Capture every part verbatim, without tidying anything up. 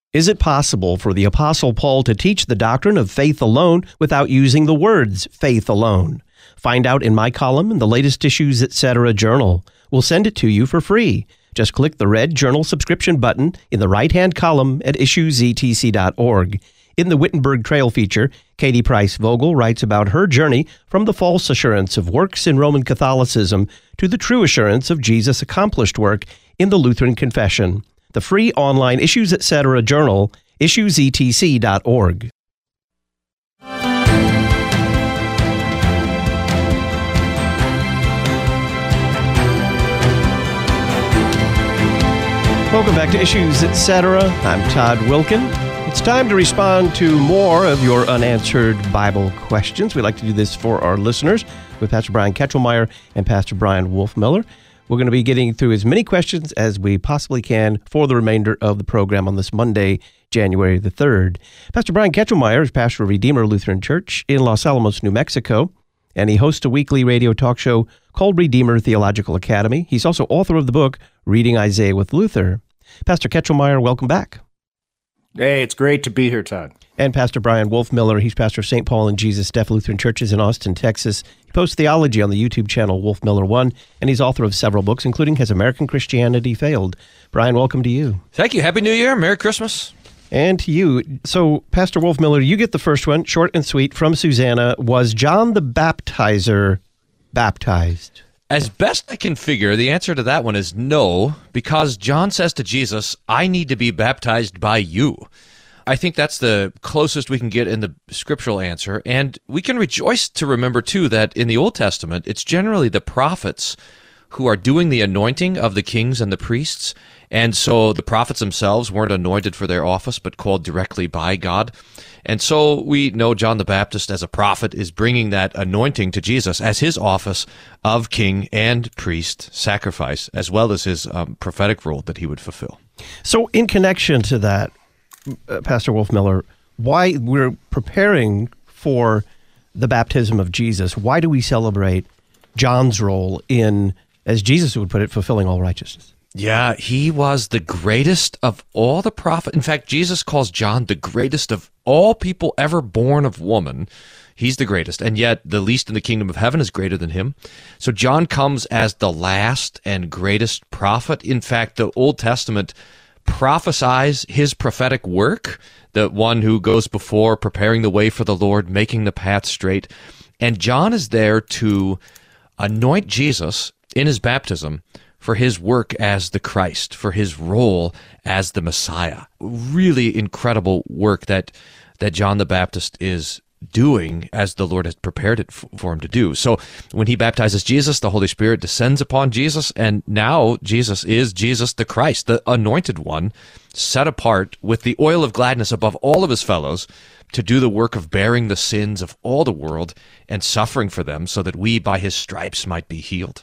Is it possible for the Apostle Paul to teach the doctrine of faith alone without using the words faith alone? Find out in my column in the latest Issues Etc. journal. We'll send it to you for free. Just click the red journal subscription button in the right-hand column at issues e t c dot org. In the Wittenberg Trail feature, Katie Price Vogel writes about her journey from the false assurance of works in Roman Catholicism to the true assurance of Jesus' accomplished work in the Lutheran Confession. The free online Issues Etc. journal, issues e t c dot org. Welcome back to Issues Etc. I'm Todd Wilkin. It's time to respond to more of your unanswered Bible questions. We like to do this for our listeners with Pastor Brian Ketchelmeyer and Pastor Brian Wolfmueller. We're going to be getting through as many questions as we possibly can for the remainder of the program on this Monday, January the third. Pastor Brian Ketchelmeyer is pastor of Redeemer Lutheran Church in Los Alamos, New Mexico, and he hosts a weekly radio talk show called Redeemer Theological Academy. He's also author of the book, Reading Isaiah with Luther. Pastor Ketchelmeyer, welcome back. Hey, it's great to be here, Todd. And Pastor Brian Wolfmueller, he's pastor of Saint Paul and Jesus Deaf Lutheran Churches in Austin, Texas. He posts theology on the YouTube channel Wolfmueller one, and he's author of several books, including Has American Christianity Failed? Brian, welcome to you. Thank you. Happy New Year. Merry Christmas. And to you. So, Pastor Wolfmueller, you get the first one, short and sweet, from Susanna. Was John the Baptizer baptized? As best I can figure, the answer to that one is no, because John says to Jesus, I need to be baptized by you. I think that's the closest we can get in the scriptural answer, and we can rejoice to remember, too, that in the Old Testament, it's generally the prophets who are doing the anointing of the kings and the priests, and so the prophets themselves weren't anointed for their office, but called directly by God. And so we know John the Baptist as a prophet is bringing that anointing to Jesus as his office of king and priest sacrifice, as well as his um, prophetic role that he would fulfill. So in connection to that, uh, Pastor Wolfmueller, why we're preparing for the baptism of Jesus, why do we celebrate John's role in, as Jesus would put it, fulfilling all righteousness? Yeah, he was the greatest of all the prophets. In fact, Jesus calls John the greatest of all people ever born of woman. He's the greatest, and yet the least in the kingdom of heaven is greater than him. So John comes as the last and greatest prophet. In fact, the Old Testament prophesies his prophetic work, the one who goes before, preparing the way for the Lord, making the path straight. And John is there to anoint Jesus in his baptism for his work as the Christ, for his role as the Messiah. Really incredible work that that John the Baptist is doing as the Lord has prepared it for him to do. So when he baptizes Jesus, the Holy Spirit descends upon Jesus, and now Jesus is Jesus the Christ, the anointed one, set apart with the oil of gladness above all of his fellows to do the work of bearing the sins of all the world and suffering for them so that we by his stripes might be healed.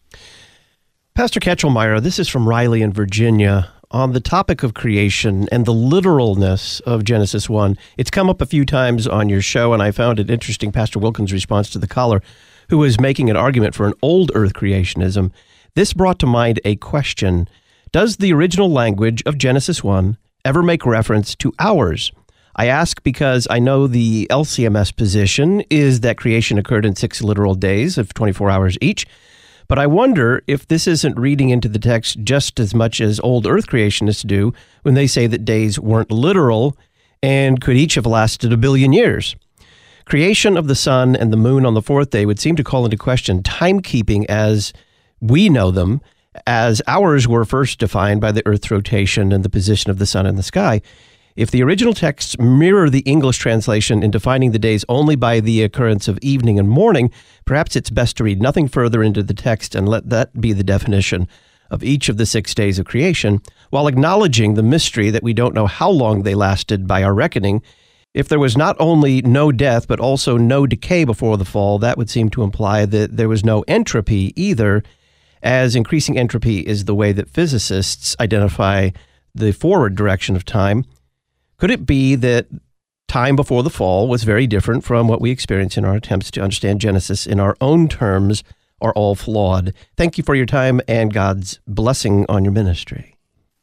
Pastor Ketchelmeyer, this is from Riley in Virginia. On the topic of creation and the literalness of Genesis one, it's come up a few times on your show, and I found it interesting, Pastor Wilkins' response to the caller, who was making an argument for an old earth creationism. This brought to mind a question. Does the original language of Genesis one ever make reference to ours? I ask because I know the L C M S position is that creation occurred in six literal days of twenty-four hours each. But I wonder if this isn't reading into the text just as much as old earth creationists do when they say that days weren't literal and could each have lasted a billion years. Creation of the sun and the moon on the fourth day would seem to call into question timekeeping as we know them, as ours were first defined by the Earth's rotation and the position of the sun in the sky. If the original texts mirror the English translation in defining the days only by the occurrence of evening and morning, perhaps it's best to read nothing further into the text and let that be the definition of each of the six days of creation, while acknowledging the mystery that we don't know how long they lasted by our reckoning. If there was not only no death, but also no decay before the fall, that would seem to imply that there was no entropy either, as increasing entropy is the way that physicists identify the forward direction of time. Could it be that time before the fall was very different from what we experience in our attempts to understand Genesis in our own terms are all flawed? Thank you for your time and God's blessing on your ministry.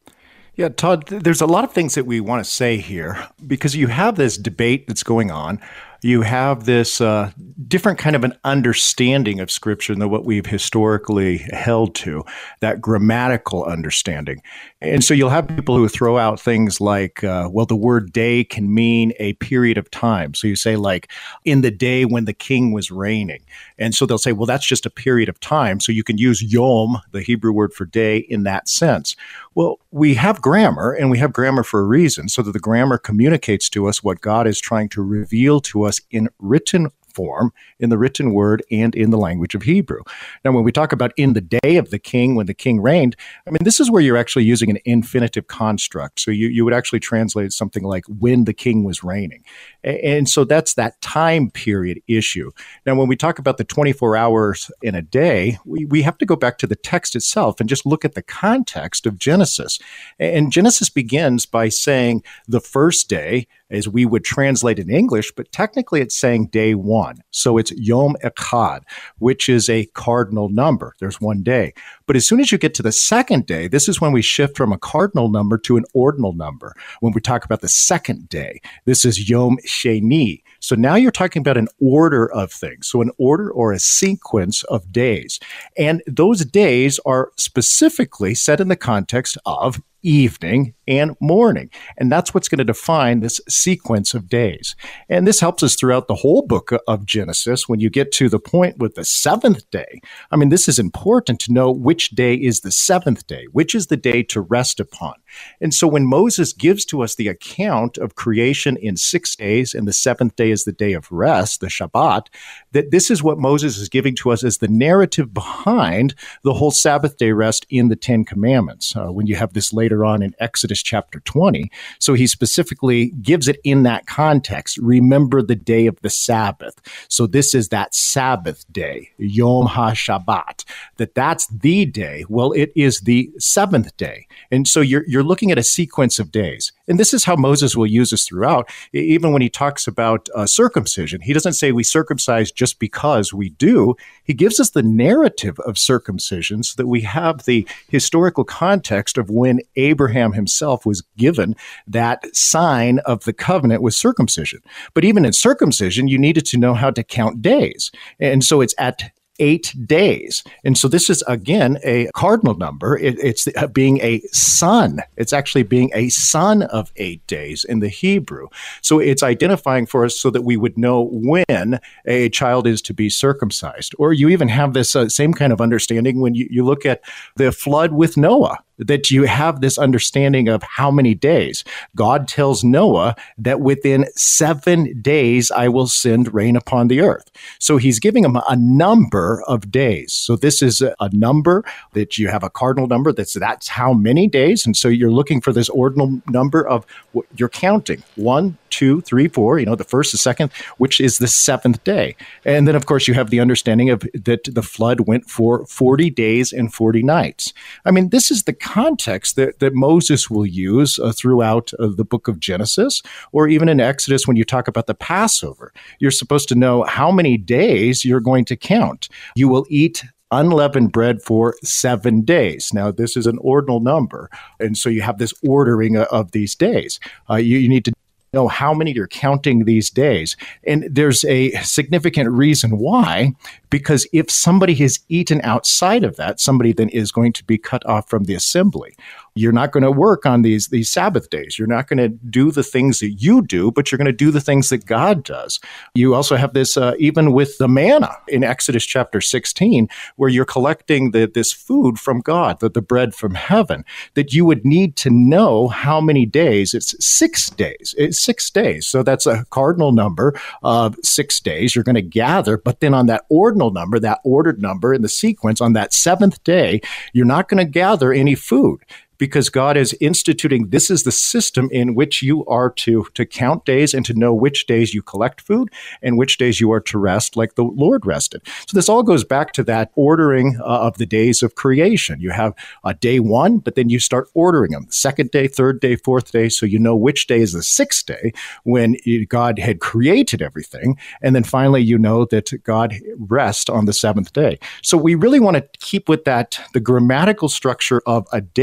Yeah, Todd, th- there's a lot of things that we want to say here because you have this debate that's going on. You have this uh, different kind of an understanding of Scripture than what we've historically held to, that grammatical understanding. And so you'll have people who throw out things like, uh, well, the word day can mean a period of time. So you say, like, in the day when the king was reigning. And so they'll say, well, that's just a period of time. So you can use yom, the Hebrew word for day, in that sense. Well, we have grammar, and we have grammar for a reason, so that the grammar communicates to us what God is trying to reveal to us in written form, in the written word, and in the language of Hebrew. Now, when we talk about in the day of the king, when the king reigned, I mean, this is where you're actually using an infinitive construct. So you, you would actually translate something like when the king was reigning. And so that's that time period issue. Now, when we talk about the twenty-four hours in a day, we, we have to go back to the text itself and just look at the context of Genesis. And Genesis begins by saying the first day, as we would translate in English, but technically it's saying day one. So it's Yom Echad, which is a cardinal number. There's one day. But as soon as you get to the second day, this is when we shift from a cardinal number to an ordinal number. When we talk about the second day, this is Yom Sheni. So now you're talking about an order of things. So an order or a sequence of days. And those days are specifically set in the context of evening and morning. And that's what's going to define this sequence of days. And this helps us throughout the whole book of Genesis. When you get to the point with the seventh day, I mean, this is important to know which day is the seventh day, which is the day to rest upon. And so when Moses gives to us the account of creation in six days, and the seventh day is the day of rest, the Shabbat, that this is what Moses is giving to us as the narrative behind the whole Sabbath day rest in the Ten Commandments. Uh, when you have this later on in Exodus chapter twenty. So he specifically gives it in that context. Remember the day of the Sabbath. So this is that Sabbath day, Yom HaShabbat, that that's the day. Well, it is the seventh day. And so you're, you're looking at a sequence of days. And this is how Moses will use this throughout. Even when he talks about uh, circumcision, he doesn't say we circumcise just because we do. He gives us the narrative of circumcision so that we have the historical context of when Abraham himself was given that sign of the covenant with circumcision. But even in circumcision, you needed to know how to count days. And so it's at eight days. And so this is, again, a cardinal number. It, it's being a son. It's actually being a son of eight days in the Hebrew. So it's identifying for us so that we would know when a child is to be circumcised. Or you even have this uh, same kind of understanding when you, you look at the flood with Noah, that you have this understanding of how many days. God tells Noah that within seven days I will send rain upon the earth. So he's giving him a number of days. So this is a, a number that you have a cardinal number that's that's how many days. And so you're looking for this ordinal number of what you're counting. One, two, three, four, you know, the first, the second, which is the seventh day. And then, of course, you have the understanding of that the flood went for forty days and forty nights. I mean, this is the context that, that Moses will use uh, throughout uh, the book of Genesis, or even in Exodus when you talk about the Passover. You're supposed to know how many days you're going to count. You will eat unleavened bread for seven days. Now, this is an ordinal number, and so you have this ordering of, of these days. Uh, you, you need to know how many you're counting these days. And there's a significant reason why, because if somebody has eaten outside of that, somebody then is going to be cut off from the assembly. You're not going to work on these, these Sabbath days. You're not going to do the things that you do, but you're going to do the things that God does. You also have this uh, even with the manna in Exodus chapter sixteen, where you're collecting the, this food from God, the, the bread from heaven, that you would need to know how many days. It's six days. It's six days. So that's a cardinal number of six days you're going to gather. But then on that ordinal number, that ordered number in the sequence, on that seventh day, you're not going to gather any food, because God is instituting, this is the system in which you are to, to count days and to know which days you collect food and which days you are to rest like the Lord rested. So this all goes back to that ordering uh, of the days of creation. You have uh, day one, but then you start ordering them. Second day, third day, fourth day, so you know which day is the sixth day when God had created everything. And then finally, you know that God rests on the seventh day. So we really want to keep with that, the grammatical structure of a day as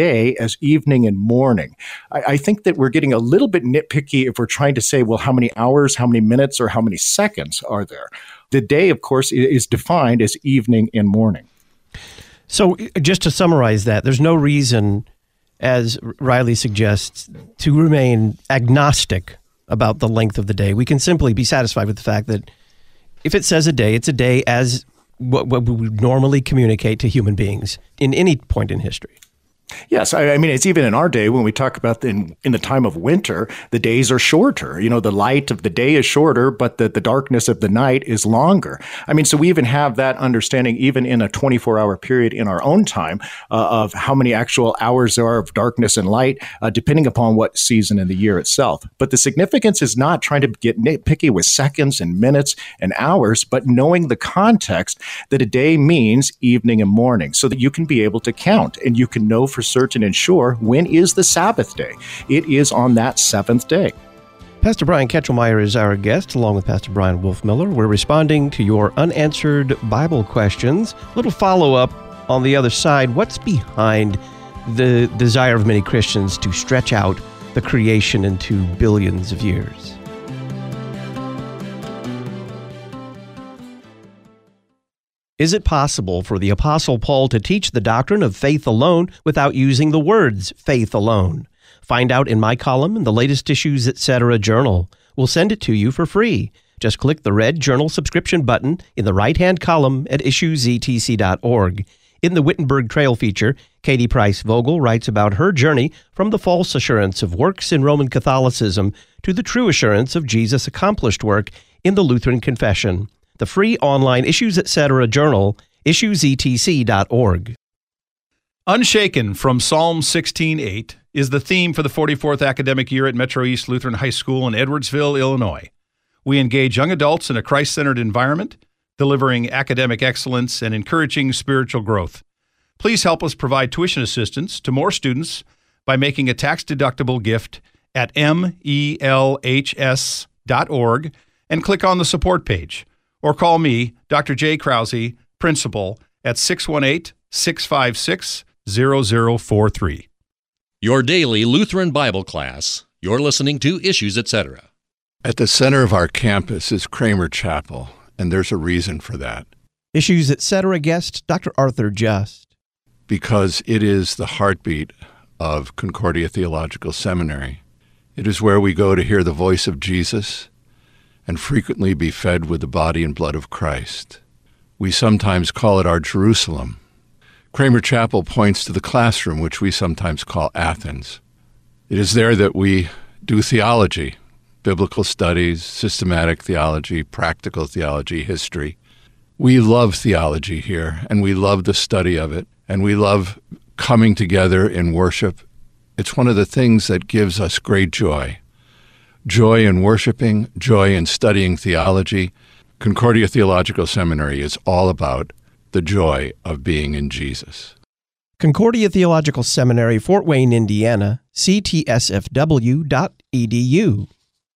as evening and morning. I, I think that we're getting a little bit nitpicky if we're trying to say, well, how many hours, how many minutes, or how many seconds are there? The day, of course, is defined as evening and morning. So just to summarize that, there's no reason, as Riley suggests, to remain agnostic about the length of the day. We can simply be satisfied with the fact that if it says a day, it's a day as what, what we would normally communicate to human beings in any point in history. Yes, I, I mean, it's even in our day when we talk about the, in, in the time of winter, the days are shorter. You know, the light of the day is shorter, but the, the darkness of the night is longer. I mean, so we even have that understanding even in a twenty-four hour period in our own time uh, of how many actual hours there are of darkness and light, uh, depending upon what season in the year itself. But the significance is not trying to get nitpicky with seconds and minutes and hours, but knowing the context that a day means evening and morning so that you can be able to count and you can know for certain and sure when is the Sabbath day. It is on that seventh day. Pastor Brian Ketchelmeyer is our guest, along with Pastor Brian Wolfmiller. We're responding to your unanswered Bible questions. A little follow-up on the other side. What's behind the desire of many Christians to stretch out the creation into billions of years? Is it possible for the Apostle Paul to teach the doctrine of faith alone without using the words faith alone? Find out in my column in the latest Issues Etc. journal. We'll send it to you for free. Just click the red journal subscription button in the right-hand column at issues e t c dot org. In the Wittenberg Trail feature, Katie Price Vogel writes about her journey from the false assurance of works in Roman Catholicism to the true assurance of Jesus' accomplished work in the Lutheran Confession. The free online Issues Etc. journal, issues e t c dot org. Unshaken from Psalm sixteen eight is the theme for the forty-fourth academic year at Metro East Lutheran High School in Edwardsville, Illinois. We engage young adults in a Christ-centered environment, delivering academic excellence and encouraging spiritual growth. Please help us provide tuition assistance to more students by making a tax-deductible gift at m e l h s dot org and click on the support page. Or call me, Doctor Jay Krause, principal, at six one eight, six five six, zero zero four three. Your daily Lutheran Bible class. You're listening to Issues Etc. At the center of our campus is Kramer Chapel, and there's a reason for that. Issues Etc. guest, Doctor Arthur Just. Because it is the heartbeat of Concordia Theological Seminary. It is where we go to hear the voice of Jesus and frequently be fed with the body and blood of Christ. We sometimes call it our Jerusalem. Kramer Chapel points to the classroom, which we sometimes call Athens. It is there that we do theology, biblical studies, systematic theology, practical theology, history. We love theology here, and we love the study of it, and we love coming together in worship. It's one of the things that gives us great joy. Joy in worshiping, joy in studying theology. Concordia Theological Seminary is all about the joy of being in Jesus. Concordia Theological Seminary, Fort Wayne, Indiana, c t s f w dot e d u.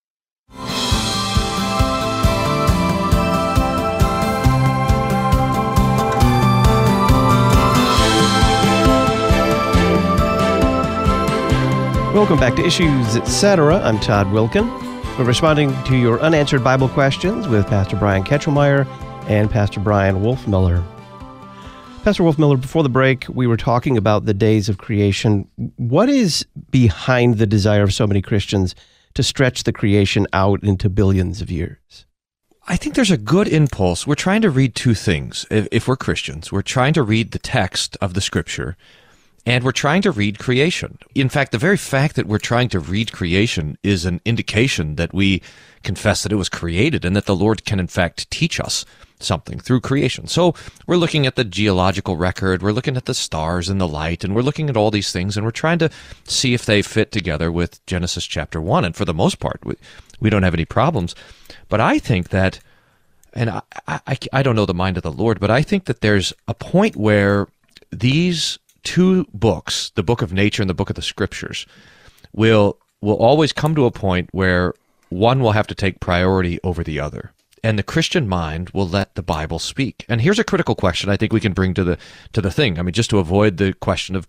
Welcome back to Issues Etc. I'm Todd Wilkin. We're responding to your unanswered Bible questions with Pastor Brian Ketchelmeyer and Pastor Brian Wolfmiller. Pastor Wolfmiller, before the break, we were talking about the days of creation. What is behind the desire of so many Christians to stretch the creation out into billions of years? I think there's a good impulse. We're trying to read two things. If, if we're Christians, we're trying to read the text of the Scripture, and we're trying to read creation. In fact, the very fact that we're trying to read creation is an indication that we confess that it was created and that the Lord can, in fact, teach us something through creation. So we're looking at the geological record, we're looking at the stars and the light, and we're looking at all these things, and we're trying to see if they fit together with Genesis chapter one. And for the most part, we, we don't have any problems. But I think that, and I, I, I don't know the mind of the Lord, but I think that there's a point where these two books, the book of nature and the book of the Scriptures, will will always come to a point where one will have to take priority over the other. And the Christian mind will let the Bible speak. And here's a critical question I think we can bring to the to the thing. I mean, just to avoid the question of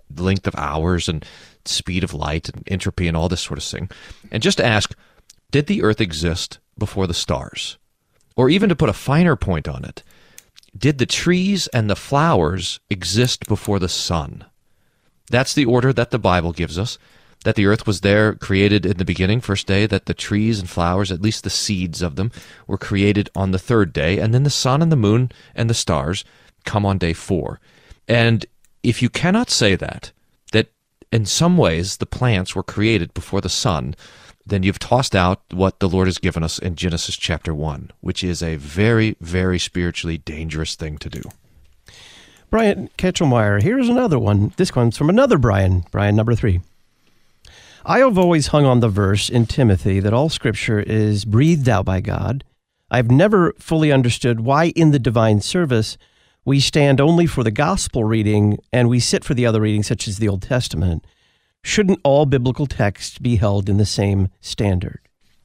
length of hours and speed of light and entropy and all this sort of thing. And just ask, did the earth exist before the stars? Or even to put a finer point on it, did the trees and the flowers exist before the sun? That's the order that the Bible gives us, that the earth was there, created in the beginning, first day, that the trees and flowers, at least the seeds of them, were created on the third day, and then the sun and the moon and the stars come on day four. And if you cannot say that, that in some ways the plants were created before the sun, then you've tossed out what the Lord has given us in Genesis chapter one, which is a very, very spiritually dangerous thing to do. Brian Ketchelmeyer, here's another one. This one's from another Brian, Brian number three. I have always hung on the verse in Timothy that all Scripture is breathed out by God. I've never fully understood why in the divine service we stand only for the gospel reading and we sit for the other readings, such as the Old Testament. Shouldn't all biblical texts be held in the same standard?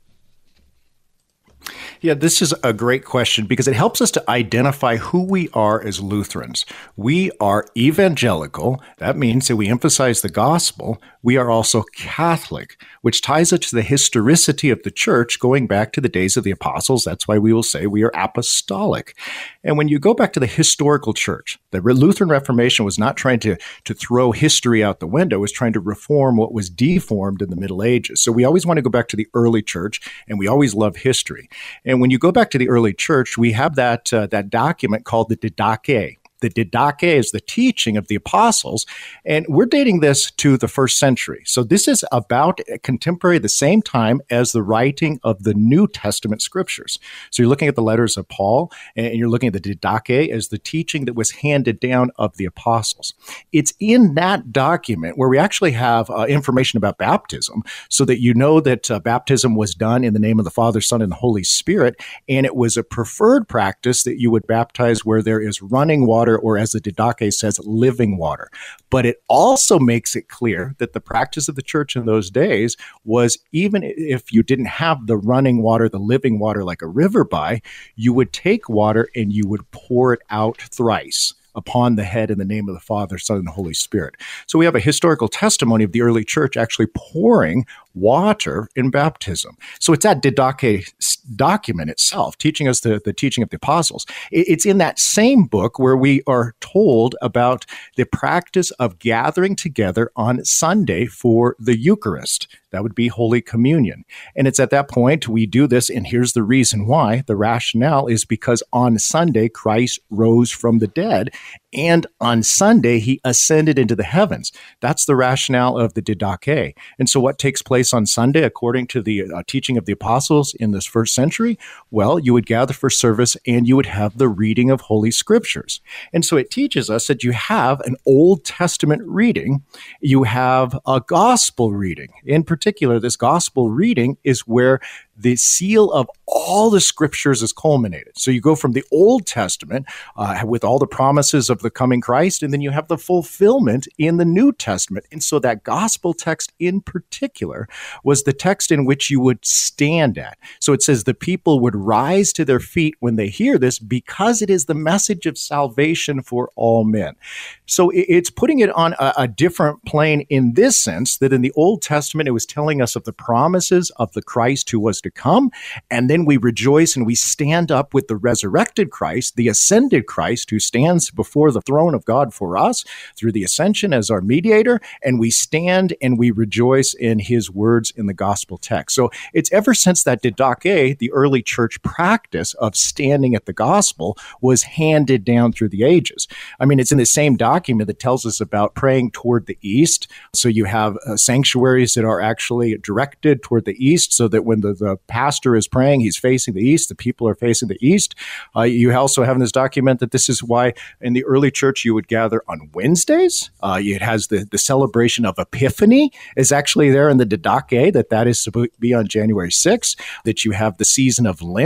Yeah, this is a great question because it helps us to identify who we are as Lutherans. We are evangelical. That means that we emphasize the gospel. We are also Catholic, which ties us to the historicity of the church going back to the days of the apostles. That's why we will say we are apostolic. And when you go back to the historical church, the Lutheran Reformation was not trying to, to throw history out the window. It was trying to reform what was deformed in the Middle Ages. So we always want to go back to the early church, and we always love history. And when you go back to the early church, we have that uh, that document called the Didache. The Didache is the teaching of the apostles, and we're dating this to the first century. So this is about contemporary, the same time as the writing of the New Testament scriptures. So you're looking at the letters of Paul, and you're looking at the Didache as the teaching that was handed down of the apostles. It's in that document where we actually have uh, information about baptism, so that you know that uh, baptism was done in the name of the Father, Son, and the Holy Spirit, and it was a preferred practice that you would baptize where there is running water, or as the Didache says, living water. But it also makes it clear that the practice of the church in those days was, even if you didn't have the running water, the living water like a river by, you would take water and you would pour it out thrice upon the head in the name of the Father, Son, and the Holy Spirit. So we have a historical testimony of the early church actually pouring water in baptism. So it's that Didache document itself, teaching us the, the teaching of the apostles. It's in that same book where we are told about the practice of gathering together on Sunday for the Eucharist. That would be Holy Communion. And it's at that point we do this, and here's the reason why. The rationale is because on Sunday, Christ rose from the dead, and on Sunday, he ascended into the heavens. That's the rationale of the Didache. And so what takes place on Sunday, according to the uh, teaching of the apostles in this first century? Well, you would gather for service and you would have the reading of Holy Scriptures. And so it teaches us that you have an Old Testament reading, you have a gospel reading. In particular, this gospel reading is where the seal of all the scriptures is culminated. So you go from the Old Testament uh, with all the promises of the coming Christ, and then you have the fulfillment in the New Testament. And so that gospel text in particular was the text in which you would stand at. So it says the people would rise to their feet when they hear this because it is the message of salvation for all men. So it's putting it on a, a different plane in this sense, that in the Old Testament, it was telling us of the promises of the Christ who was to come. And then we rejoice and we stand up with the resurrected Christ, the ascended Christ who stands before the throne of God for us through the ascension as our mediator. And we stand and we rejoice in his words in the gospel text. So it's ever since that Didache, the early church practice of standing at the gospel was handed down through the ages. I mean, it's in the same document that tells us about praying toward the east. So you have uh, sanctuaries that are actually directed toward the east, so that when the, the pastor is praying, he's facing the east, the people are facing the east. Uh, you also have in this document that this is why in the early church you would gather on Wednesdays. Uh, it has the, the celebration of Epiphany is actually there in the Didache, that that is supposed to be on January sixth, that you have the season of Lent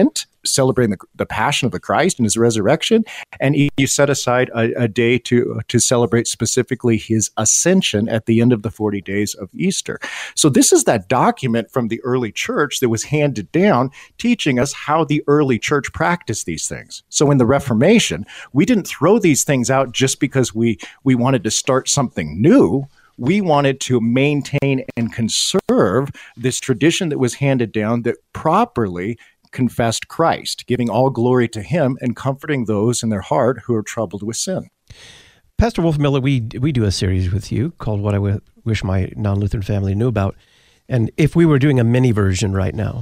celebrating the, the passion of the Christ and his resurrection, and you set aside a, a day to to celebrate specifically his ascension at the end of the forty days of Easter. So this is that document from the early church that was handed down, teaching us how the early church practiced these things. So in the Reformation, we didn't throw these things out just because we we wanted to start something new. We wanted to maintain and conserve this tradition that was handed down that properly confessed Christ, giving all glory to him and comforting those in their heart who are troubled with sin. Pastor Wolfmueller, we we do a series with you called What I w- Wish My Non-Lutheran Family Knew About. And if we were doing a mini version right now,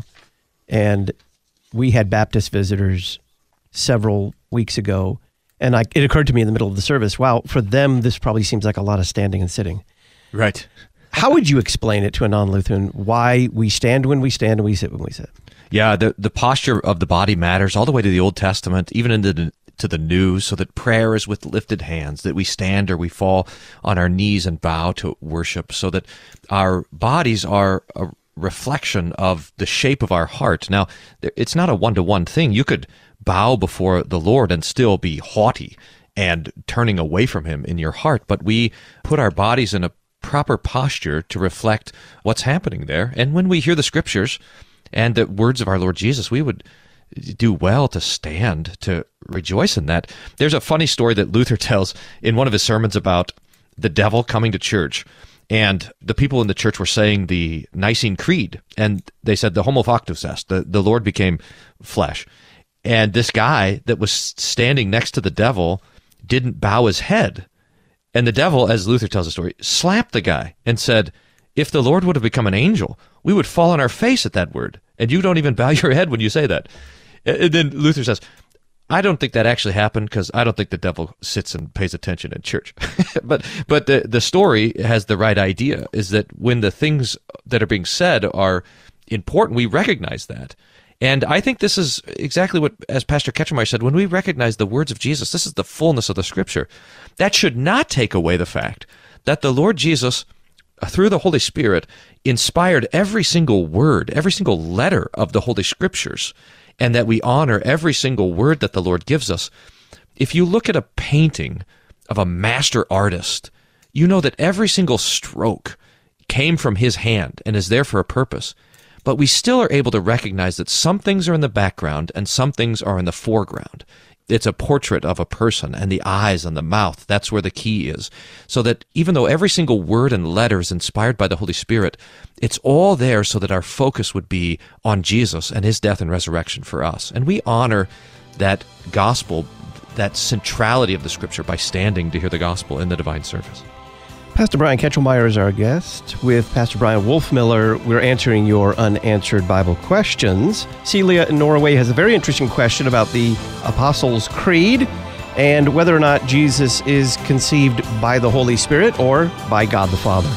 and we had Baptist visitors several weeks ago, and I, it occurred to me in the middle of the service, wow, for them, this probably seems like a lot of standing and sitting. Right. How would you explain it to a non-Lutheran, why we stand when we stand and we sit when we sit? Yeah, the, the posture of the body matters all the way to the Old Testament, even into the, to the New, so that prayer is with lifted hands, that we stand or we fall on our knees and bow to worship, so that our bodies are a reflection of the shape of our heart. Now, it's not a one-to-one thing. You could bow before the Lord and still be haughty and turning away from him in your heart, but we put our bodies in a proper posture to reflect what's happening there. And when we hear the scriptures and the words of our Lord Jesus, we would do well to stand, to rejoice in that. There's a funny story that Luther tells in one of his sermons about the devil coming to church. And the people in the church were saying the Nicene Creed, and they said the homo factus est, the, the Lord became flesh. And this guy that was standing next to the devil didn't bow his head. And the devil, as Luther tells the story, slapped the guy and said, if the Lord would have become an angel, we would fall on our face at that word. And you don't even bow your head when you say that. And then Luther says, I don't think that actually happened because I don't think the devil sits and pays attention in church. but but the, the story has the right idea, is that when the things that are being said are important, we recognize that. And I think this is exactly what, as Pastor Ketchelmeyer said, when we recognize the words of Jesus, this is the fullness of the Scripture. That should not take away the fact that the Lord Jesus, through the Holy Spirit, inspired every single word, every single letter of the Holy Scriptures, and that we honor every single word that the Lord gives us. If you look at a painting of a master artist, you know that every single stroke came from his hand and is there for a purpose. But we still are able to recognize that some things are in the background and some things are in the foreground. It's a portrait of a person, and the eyes and the mouth, that's where the key is. So that even though every single word and letter is inspired by the Holy Spirit, it's all there so that our focus would be on Jesus and his death and resurrection for us. And we honor that gospel, that centrality of the Scripture, by standing to hear the gospel in the divine service. Pastor Brian Ketchelmeyer is our guest. With Pastor Brian Wolfmueller, we're answering your unanswered Bible questions. Celia in Norway has a very interesting question about the Apostles' Creed and whether or not Jesus is conceived by the Holy Spirit or by God the Father.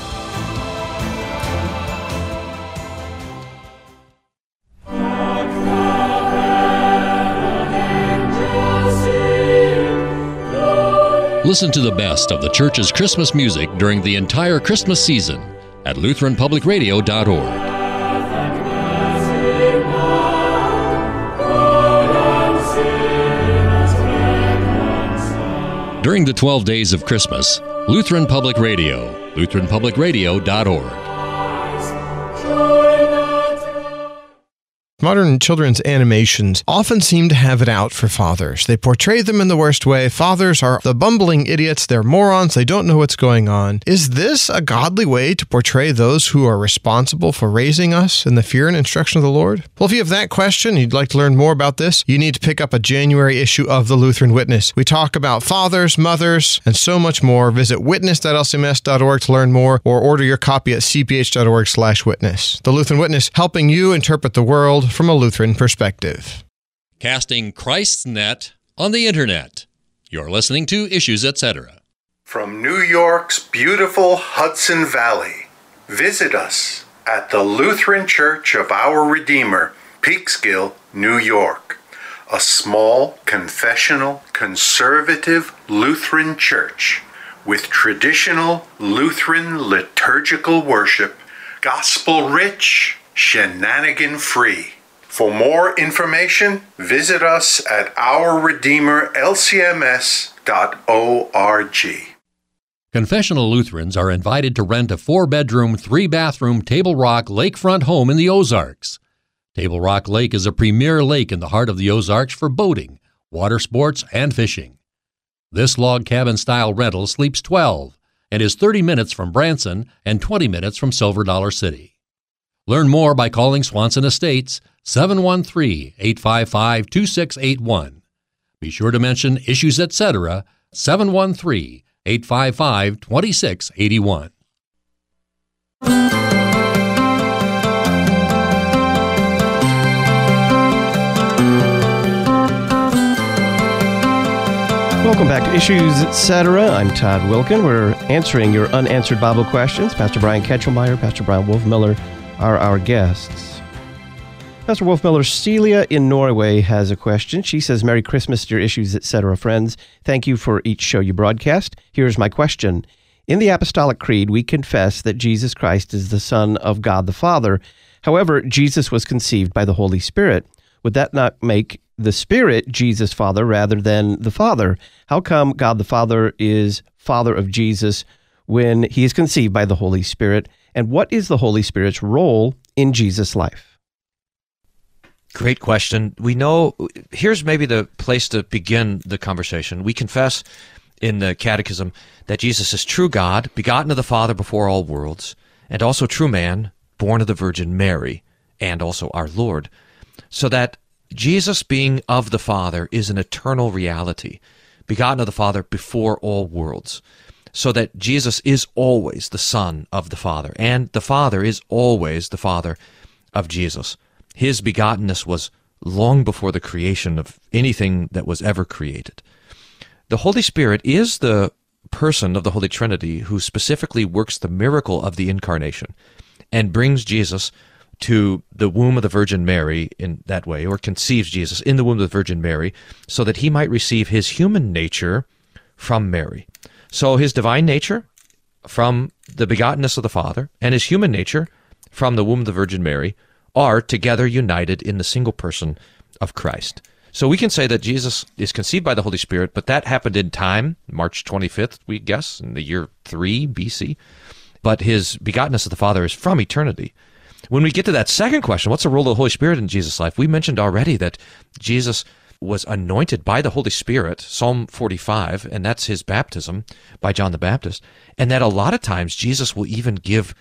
Listen to the best of the church's Christmas music during the entire Christmas season at Lutheran Public Radio dot org. During the twelve days of Christmas, Lutheran Public Radio, Lutheran Public Radio dot org. Modern children's animations often seem to have it out for fathers. They portray them in the worst way. Fathers are the bumbling idiots. They're morons. They don't know what's going on. Is this a godly way to portray those who are responsible for raising us in the fear and instruction of the Lord? Well, if you have that question, you'd like to learn more about this, you need to pick up a January issue of the Lutheran Witness. We talk about fathers, mothers, and so much more. Visit witness dot l c m s dot org to learn more, or order your copy at c p h dot org slash witness. The Lutheran Witness, helping you interpret the world from a Lutheran perspective. Casting Christ's net on the Internet. You're listening to Issues, et cetera. From New York's beautiful Hudson Valley, visit us at the Lutheran Church of Our Redeemer, Peekskill, New York. A small, confessional, conservative Lutheran church with traditional Lutheran liturgical worship, gospel-rich, shenanigan-free. For more information, visit us at our redeemer l c m s dot org. Confessional Lutherans are invited to rent a four-bedroom, three-bathroom Table Rock lakefront home in the Ozarks. Table Rock Lake is a premier lake in the heart of the Ozarks for boating, water sports, and fishing. This log cabin-style rental sleeps twelve and is thirty minutes from Branson and twenty minutes from Silver Dollar City. Learn more by calling Swanson Estates, seven one three, eight five five, two six eight one. Be sure to mention Issues Etc., seven one three, eight five five, two six eight one. Welcome back to Issues Etc. I'm Todd Wilkin. We're answering your unanswered Bible questions. Pastor Brian Ketchelmeyer, Pastor Brian Wolfmiller are our guests. Pastor Wolfmiller, Celia in Norway has a question. She says, Merry Christmas, dear Issues Etc. friends. Thank you for each show you broadcast. Here's my question. In the Apostolic Creed, we confess that Jesus Christ is the Son of God the Father. However, Jesus was conceived by the Holy Spirit. Would that not make the Spirit Jesus Father rather than the Father? How come God the Father is Father of Jesus when he is conceived by the Holy Spirit? And what is the Holy Spirit's role in Jesus' life? Great question. We know, here's maybe the place to begin the conversation. We confess in the Catechism that Jesus is true God, begotten of the Father before all worlds, and also true man, born of the Virgin Mary, and also our Lord. So that Jesus being of the Father is an eternal reality, begotten of the Father before all worlds, so that Jesus is always the Son of the Father, and the Father is always the Father of Jesus. His begottenness was long before the creation of anything that was ever created. The Holy Spirit is the person of the Holy Trinity who specifically works the miracle of the Incarnation and brings Jesus to the womb of the Virgin Mary in that way, or conceives Jesus in the womb of the Virgin Mary, so that he might receive his human nature from Mary. So his divine nature from the begottenness of the Father, and his human nature from the womb of the Virgin Mary, are together united in the single person of Christ. So we can say that Jesus is conceived by the Holy Spirit, but that happened in time, March twenty-fifth, we guess, in the year three B C. But his begottenness of the Father is from eternity. When we get to that second question, what's the role of the Holy Spirit in Jesus' life? We mentioned already that Jesus was anointed by the Holy Spirit, Psalm forty-five, and that's his baptism by John the Baptist, and that a lot of times Jesus will even give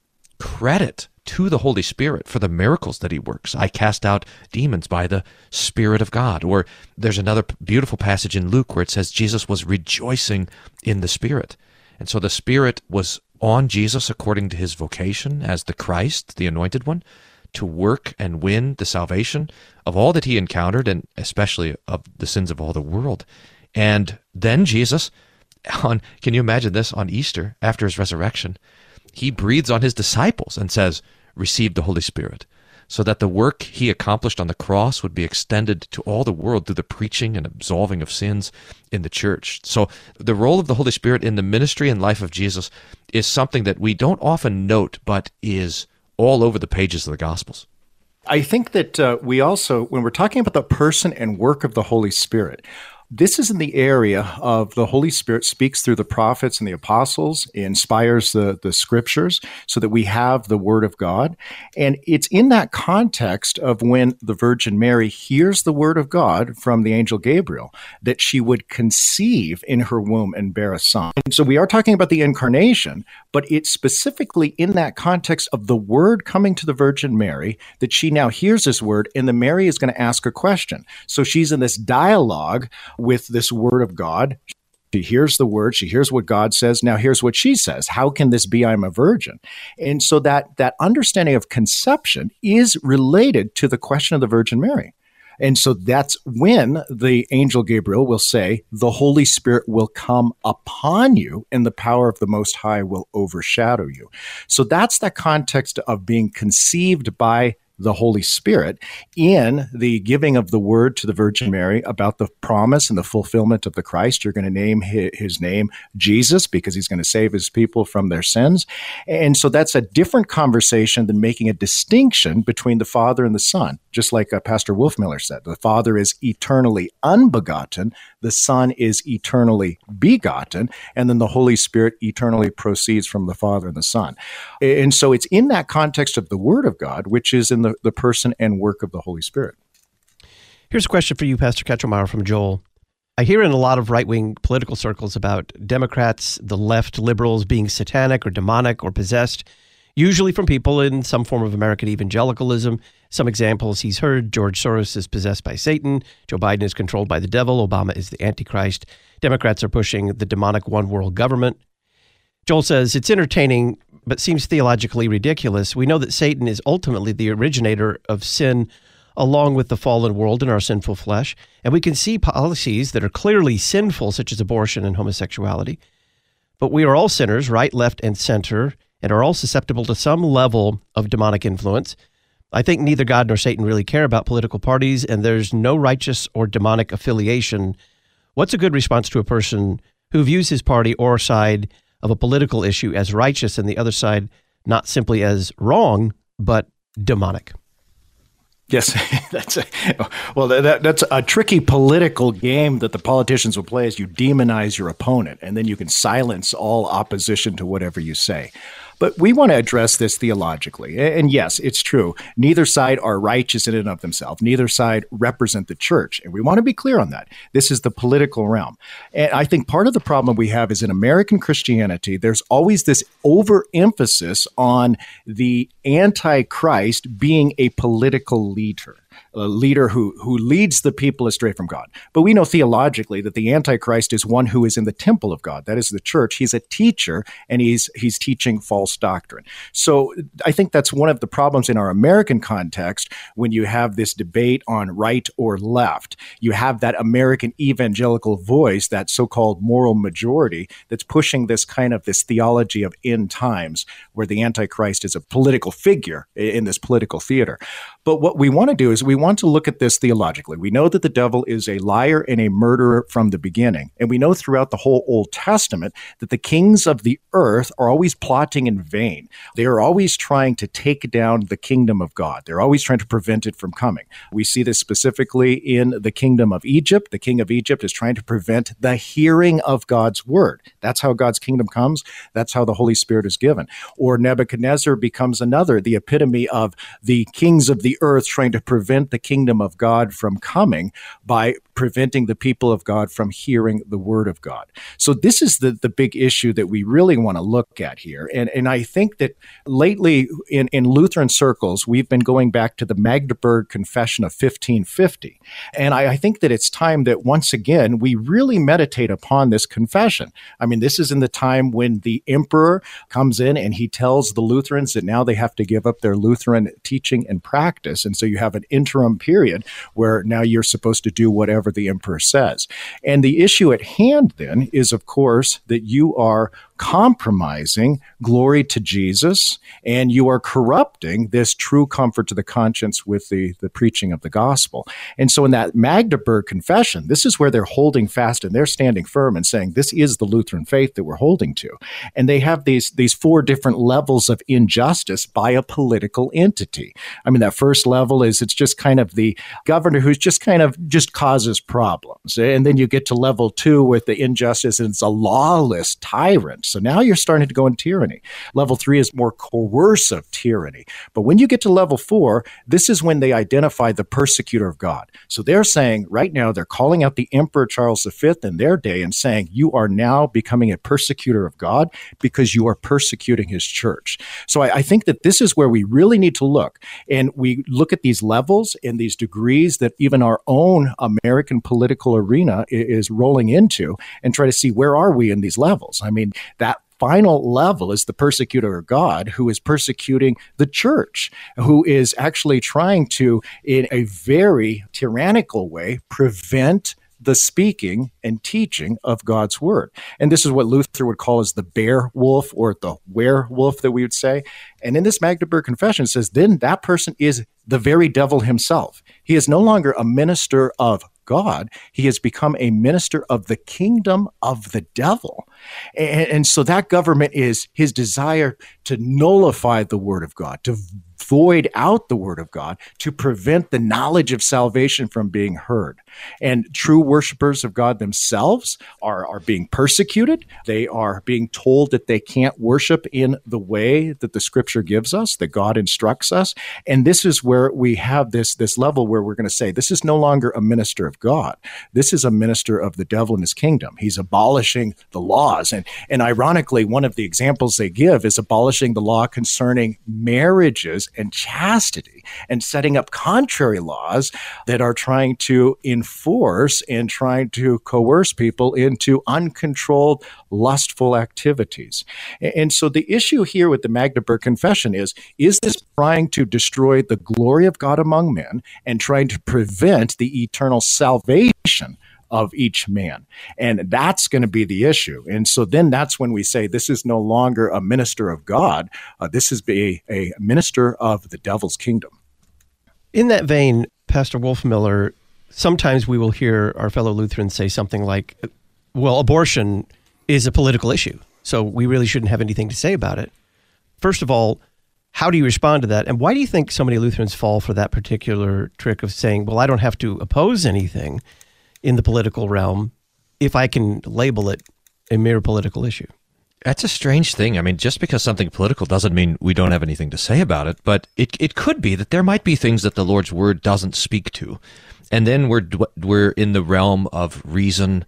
credit to the Holy Spirit for the miracles that he works. I cast out demons by the Spirit of God. Or there's another beautiful passage in Luke where it says Jesus was rejoicing in the Spirit. And so the Spirit was on Jesus according to his vocation as the Christ, the Anointed One, to work and win the salvation of all that he encountered, and especially of the sins of all the world. And then Jesus, on can you imagine this, on Easter, after his resurrection, he breathes on his disciples and says, receive the Holy Spirit, so that the work he accomplished on the cross would be extended to all the world through the preaching and absolving of sins in the church. So the role of the Holy Spirit in the ministry and life of Jesus is something that we don't often note, but is all over the pages of the Gospels. I think that uh, we also, when we're talking about the person and work of the Holy Spirit, this is in the area of the Holy Spirit speaks through the prophets and the apostles, inspires the, the scriptures so that we have the word of God. And it's in that context of when the Virgin Mary hears the word of God from the angel Gabriel, that she would conceive in her womb and bear a son. And so we are talking about the incarnation, but it's specifically in that context of the word coming to the Virgin Mary that she now hears this word, and the Mary is going to ask a question. So she's in this dialogue with this word of God. She hears the word, she hears what God says. Now here's what she says. How can this be? I'm a virgin. And so that that understanding of conception is related to the question of the Virgin Mary. And so that's when the angel Gabriel will say, the Holy Spirit will come upon you and the power of the Most High will overshadow you. So that's the context of being conceived by the Holy Spirit in the giving of the word to the Virgin Mary about the promise and the fulfillment of the Christ. You're going to name his name Jesus because he's going to save his people from their sins. And so that's a different conversation than making a distinction between the Father and the Son. Just like uh, Pastor Wolfmiller said, the Father is eternally unbegotten, the Son is eternally begotten, and then the Holy Spirit eternally proceeds from the Father and the Son. And so it's in that context of the Word of God, which is in the, the person and work of the Holy Spirit. Here's a question for you, Pastor Ketchelmeyer, from Joel. I hear in a lot of right-wing political circles about Democrats, the left liberals being satanic or demonic or possessed, usually from people in some form of American evangelicalism. Some examples he's heard: George Soros is possessed by Satan, Joe Biden is controlled by the devil, Obama is the Antichrist, Democrats are pushing the demonic one-world government. Joel says it's entertaining, but seems theologically ridiculous. We know that Satan is ultimately the originator of sin along with the fallen world and our sinful flesh, and we can see policies that are clearly sinful, such as abortion and homosexuality. But we are all sinners, right, left, and center, and are all susceptible to some level of demonic influence. I think neither God nor Satan really care about political parties, and there's no righteous or demonic affiliation. What's a good response to a person who views his party or side of a political issue as righteous and the other side not simply as wrong, but demonic? Yes, that's a, well, that, that's a tricky political game that the politicians will play, as you demonize your opponent, and then you can silence all opposition to whatever you say. But we want to address this theologically. And yes, it's true. Neither side are righteous in and of themselves. Neither side represent the church. And we want to be clear on that. This is the political realm. And I think part of the problem we have is in American Christianity, there's always this overemphasis on the Antichrist being a political leader. A leader who who leads the people astray from God. But we know theologically that the Antichrist is one who is in the temple of God. That is the church. He's a teacher, and he's he's teaching false doctrine. So I think that's one of the problems in our American context when you have this debate on right or left. You have that American evangelical voice, that so-called moral majority, that's pushing this kind of this theology of end times, where the Antichrist is a political figure in this political theater. But what we want to do is we want to look at this theologically. We know that the devil is a liar and a murderer from the beginning. And we know throughout the whole Old Testament that the kings of the earth are always plotting in vain. They are always trying to take down the kingdom of God. They're always trying to prevent it from coming. We see this specifically in the kingdom of Egypt. The king of Egypt is trying to prevent the hearing of God's word. That's how God's kingdom comes. That's how the Holy Spirit is given. Or Nebuchadnezzar becomes another, the epitome of the kings of the earth trying to prevent the kingdom of God from coming by preventing the people of God from hearing the word of God. So this is the, the big issue that we really want to look at here. And, and I think that lately in, in Lutheran circles, we've been going back to the Magdeburg Confession of fifteen fifty. And I, I think that it's time that once again, we really meditate upon this confession. I mean, this is in the time when the emperor comes in and he tells the Lutherans that now they have to give up their Lutheran teaching and practice. And so you have an interim period where now you're supposed to do whatever the emperor says. And the issue at hand then is, of course, that you are compromising glory to Jesus, and you are corrupting this true comfort to the conscience with the, the preaching of the gospel. And so in that Magdeburg Confession, this is where they're holding fast and they're standing firm and saying, this is the Lutheran faith that we're holding to. And they have these, these four different levels of injustice by a political entity. I mean, that first level is it's just kind of the governor who's just kind of just causes problems. And then you get to level two with the injustice, and it's a lawless tyrant. So now you're starting to go in tyranny. Level three is more coercive tyranny. But when you get to level four, this is when they identify the persecutor of God. So they're saying right now, they're calling out the Emperor Charles the Fifth in their day and saying, you are now becoming a persecutor of God because you are persecuting his church. So I, I think that this is where we really need to look. And we look at these levels and these degrees that even our own American political arena is rolling into and try to see where are we in these levels. I mean, that final level is the persecutor of God, who is persecuting the church, who is actually trying to, in a very tyrannical way, prevent the speaking and teaching of God's word. And this is what Luther would call as the bear wolf, or the werewolf that we would say. And in this Magdeburg Confession, it says, then that person is the very devil himself. He is no longer a minister of God. He has become a minister of the kingdom of the devil. And, and so that government is his desire to nullify the word of God, to void out the word of God, to prevent the knowledge of salvation from being heard. And true worshipers of God themselves are, are being persecuted. They are being told that they can't worship in the way that the scripture gives us, that God instructs us. And this is where we have this, this level where we're going to say, this is no longer a minister of God. This is a minister of the devil and his kingdom. He's abolishing the laws. And, and ironically, one of the examples they give is abolishing the law concerning marriages and chastity, and setting up contrary laws that are trying to enforce and trying to coerce people into uncontrolled, lustful activities. And so the issue here with the Magdeburg Confession is, is this trying to destroy the glory of God among men and trying to prevent the eternal salvation of each man? And that's going to be the issue. And so then that's when we say this is no longer a minister of God. Uh, this is a, a minister of the devil's kingdom. In that vein, Pastor Wolfmueller, sometimes we will hear our fellow Lutherans say something like, well, abortion is a political issue, so we really shouldn't have anything to say about it. First of all, how do you respond to that? And why do you think so many Lutherans fall for that particular trick of saying, well, I don't have to oppose anything in the political realm if I can label it a mere political issue? That's a strange thing. I mean, just because something political doesn't mean we don't have anything to say about it, but it it could be that there might be things that the Lord's word doesn't speak to. And then we're we're in the realm of reason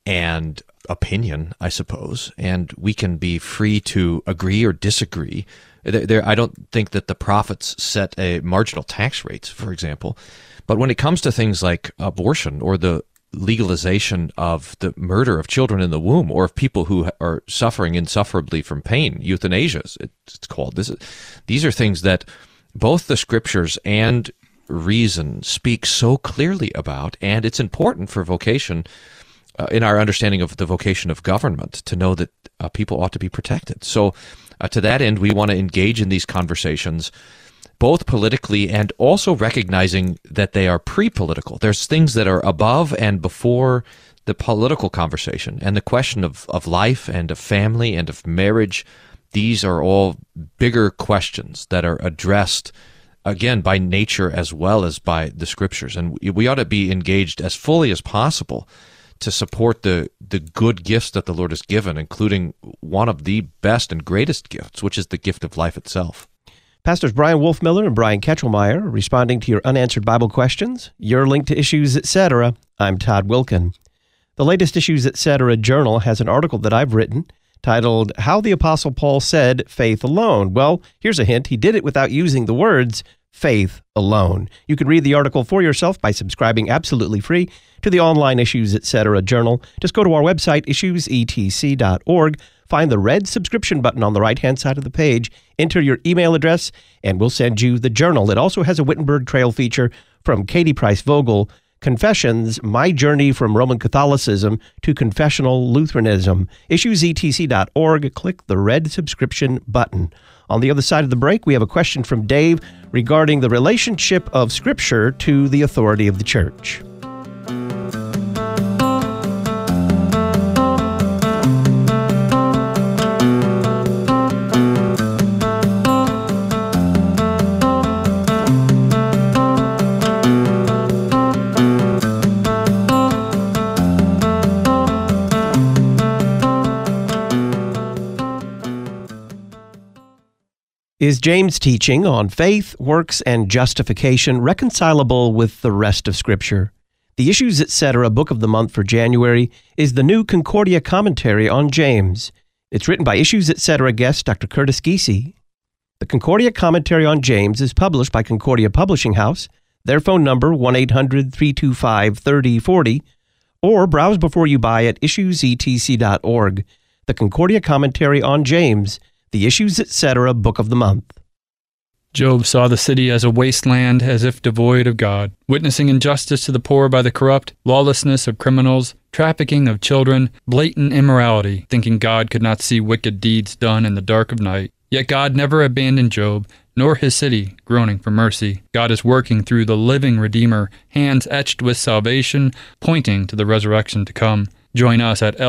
and opinion, I suppose, and we can be free to agree or disagree. There, there, I don't think that the prophets set a marginal tax rates, for example, but when it comes to things like abortion or the legalization of the murder of children in the womb, or of people who are suffering insufferably from pain, euthanasia, it's called. This is, these are things that both the scriptures and reason speak so clearly about, and it's important for vocation, uh, in our understanding of the vocation of government, to know that uh, people ought to be protected. So uh, to that end, we want to engage in these conversations, both politically and also recognizing that they are pre-political. There's things that are above and before the political conversation, and the question of, of life and of family and of marriage. These are all bigger questions that are addressed, again, by nature as well as by the scriptures. And we ought to be engaged as fully as possible to support the, the good gifts that the Lord has given, including one of the best and greatest gifts, which is the gift of life itself. Pastors Brian Wolfmueller and Brian Ketchelmeyer responding to your unanswered Bible questions, your link to Issues, et cetera. I'm Todd Wilkin. The latest Issues, et cetera journal has an article that I've written titled, How the Apostle Paul Said Faith Alone. Well, here's a hint. He did it without using the words faith alone. You can read the article for yourself by subscribing absolutely free to the online Issues, et cetera journal. Just go to our website, issues e t c dot org. Find the red subscription button on the right-hand side of the page, enter your email address, and we'll send you the journal. It also has a Wittenberg Trail feature from Katie Price Vogel, Confessions, My Journey from Roman Catholicism to Confessional Lutheranism. issues e t c dot org. Click the red subscription button. On the other side of the break, we have a question from Dave regarding the relationship of Scripture to the authority of the Church. Is James' teaching on faith, works, and justification reconcilable with the rest of Scripture? The Issues, et cetera book of the month for January is the new Concordia commentary on James. It's written by Issues, et cetera guest Doctor Curtis Giese. The Concordia commentary on James is published by Concordia Publishing House. Their phone number, one eight hundred, three two five, three oh four oh, or browse before you buy at issues e t c dot org. The Concordia commentary on James, the Issues, et cetera book of the month. Job saw the city as a wasteland, as if devoid of God, witnessing injustice to the poor by the corrupt, lawlessness of criminals, trafficking of children, blatant immorality, thinking God could not see wicked deeds done in the dark of night. Yet God never abandoned Job, nor his city, groaning for mercy. God is working through the living Redeemer, hands etched with salvation, pointing to the resurrection to come. Join us at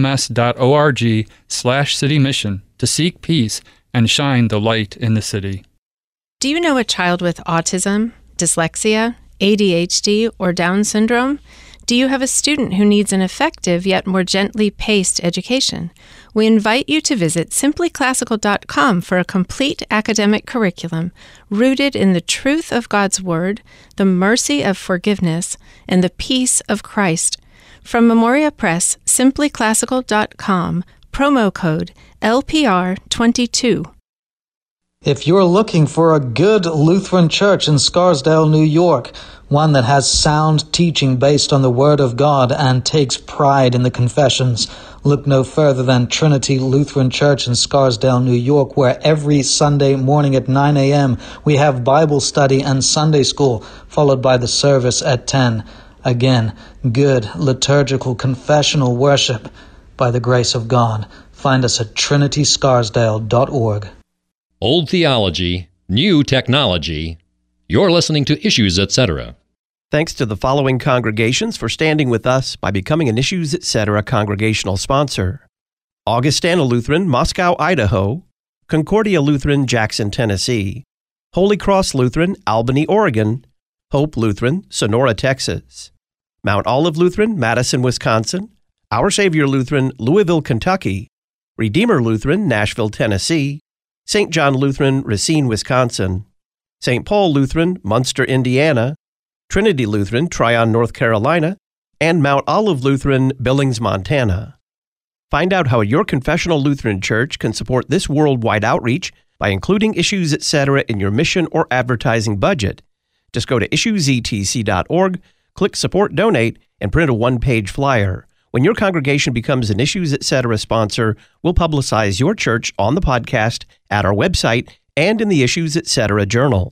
lcms.org slash city mission to seek peace and shine the light in the city. Do you know a child with autism, dyslexia, A D H D, or Down syndrome? Do you have a student who needs an effective yet more gently paced education? We invite you to visit simply classical dot com for a complete academic curriculum rooted in the truth of God's Word, the mercy of forgiveness, and the peace of Christ. From Memoria Press, simply classical dot com, promo code L P R twenty-two. If you're looking for a good Lutheran church in Scarsdale, New York, one that has sound teaching based on the Word of God and takes pride in the confessions, look no further than Trinity Lutheran Church in Scarsdale, New York, where every Sunday morning at nine a.m. we have Bible study and Sunday school, followed by the service at ten. Again, good liturgical confessional worship by the grace of God. Find us at trinity scarsdale dot org. Old theology, new technology. You're listening to Issues, et cetera. Thanks to the following congregations for standing with us by becoming an Issues, et cetera congregational sponsor: Augustana Lutheran, Moscow, Idaho; Concordia Lutheran, Jackson, Tennessee; Holy Cross Lutheran, Albany, Oregon; Hope Lutheran, Sonora, Texas; Mount Olive Lutheran, Madison, Wisconsin; Our Savior Lutheran, Louisville, Kentucky; Redeemer Lutheran, Nashville, Tennessee; Saint John Lutheran, Racine, Wisconsin; Saint Paul Lutheran, Munster, Indiana; Trinity Lutheran, Tryon, North Carolina; and Mount Olive Lutheran, Billings, Montana. Find out how your confessional Lutheran church can support this worldwide outreach by including Issues, et cetera in your mission or advertising budget. Just go to issues e t c dot org, click Support Donate, and print a one-page flyer. When your congregation becomes an Issues, et cetera sponsor, we'll publicize your church on the podcast, at our website, and in the Issues, et cetera journal.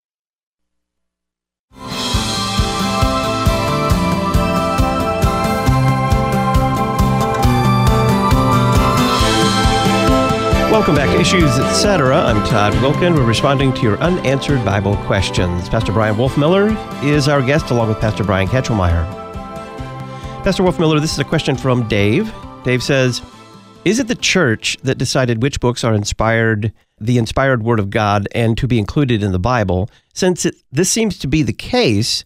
Welcome back to Issues, et cetera. I'm Todd Wilkin. We're responding to your unanswered Bible questions. Pastor Brian Wolfmiller is our guest, along with Pastor Brian Ketchelmeyer. Pastor Wolfmiller, this is a question from Dave. Dave says, is it the church that decided which books are inspired, the inspired Word of God, and to be included in the Bible? Since it, this seems to be the case,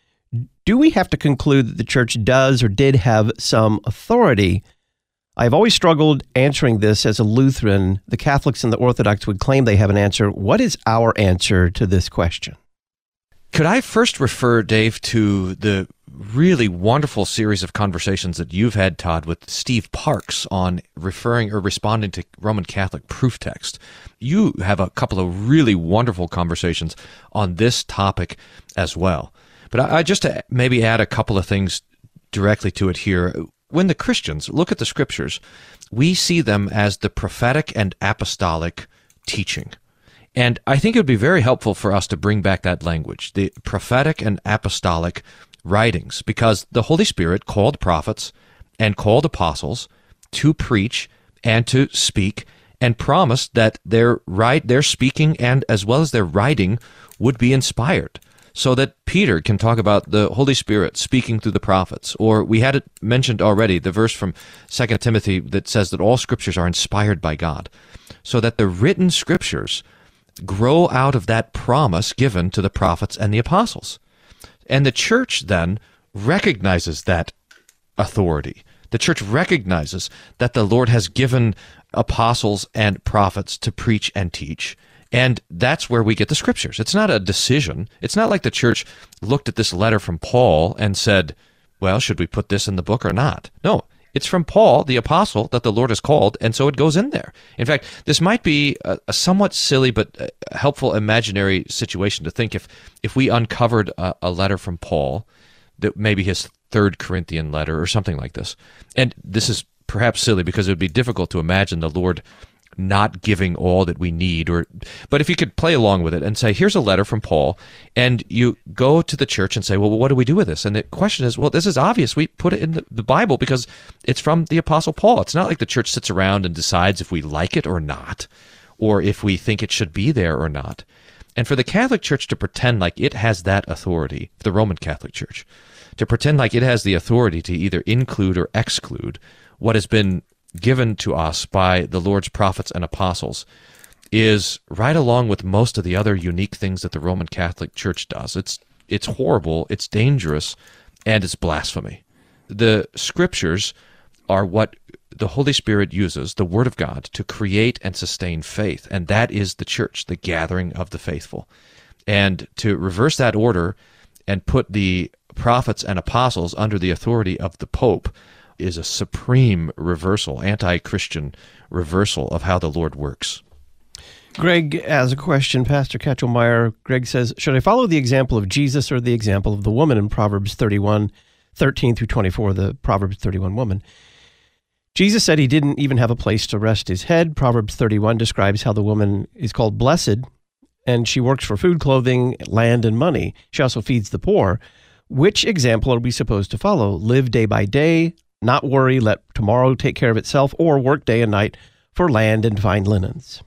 do we have to conclude that the church does or did have some authority? I've always struggled answering this as a Lutheran. The Catholics and the Orthodox would claim they have an answer. What is our answer to this question? Could I first refer, Dave, to the really wonderful series of conversations that you've had, Todd, with Steve Parks on referring or responding to Roman Catholic proof text. You have a couple of really wonderful conversations on this topic as well. But I, I just to maybe add a couple of things directly to it here. When the Christians look at the Scriptures, we see them as the prophetic and apostolic teaching. And I think it would be very helpful for us to bring back that language, the prophetic and apostolic writings, because the Holy Spirit called prophets and called apostles to preach and to speak, and promised that their right, their speaking and as well as their writing would be inspired, so that Peter can talk about the Holy Spirit speaking through the prophets. Or we had it mentioned already, the verse from Second Timothy that says that all Scriptures are inspired by God, so that the written Scriptures grow out of that promise given to the prophets and the apostles. And the church then recognizes that authority. The church recognizes that the Lord has given apostles and prophets to preach and teach, and that's where we get the Scriptures. It's not a decision. It's not like the church looked at this letter from Paul and said, well, should we put this in the book or not? No, it's from Paul, the apostle, that the Lord has called, and so it goes in there. In fact, this might be a, a somewhat silly but helpful imaginary situation to think if, if we uncovered a, a letter from Paul, that maybe his third Corinthian letter or something like this. And this is perhaps silly because it would be difficult to imagine the Lord not giving all that we need. Or, but if you could play along with it and say, here's a letter from Paul, and you go to the church and say, well, what do we do with this? And the question is, well, this is obvious. We put it in the, the Bible because it's from the Apostle Paul. It's not like the church sits around and decides if we like it or not, or if we think it should be there or not. And for the Catholic Church to pretend like it has that authority, the Roman Catholic Church, to pretend like it has the authority to either include or exclude what has been given to us by the Lord's prophets and apostles, is right along with most of the other unique things that the Roman Catholic Church does. It's it's horrible, it's dangerous, and it's blasphemy. The Scriptures are what the Holy Spirit uses, the Word of God, to create and sustain faith, and that is the church, the gathering of the faithful. And to reverse that order and put the prophets and apostles under the authority of the Pope is a supreme reversal, anti-Christian reversal of how the Lord works. Greg has a question, Pastor Ketchel-Meyer. Greg says, should I follow the example of Jesus or the example of the woman in Proverbs thirty-one, thirteen through twenty-four, the Proverbs thirty-one woman? Jesus said he didn't even have a place to rest his head. Proverbs thirty-one describes how the woman is called blessed, and she works for food, clothing, land, and money. She also feeds the poor. Which example are we supposed to follow? Live day by day, not worry, let tomorrow take care of itself, or work day and night for land and fine linens?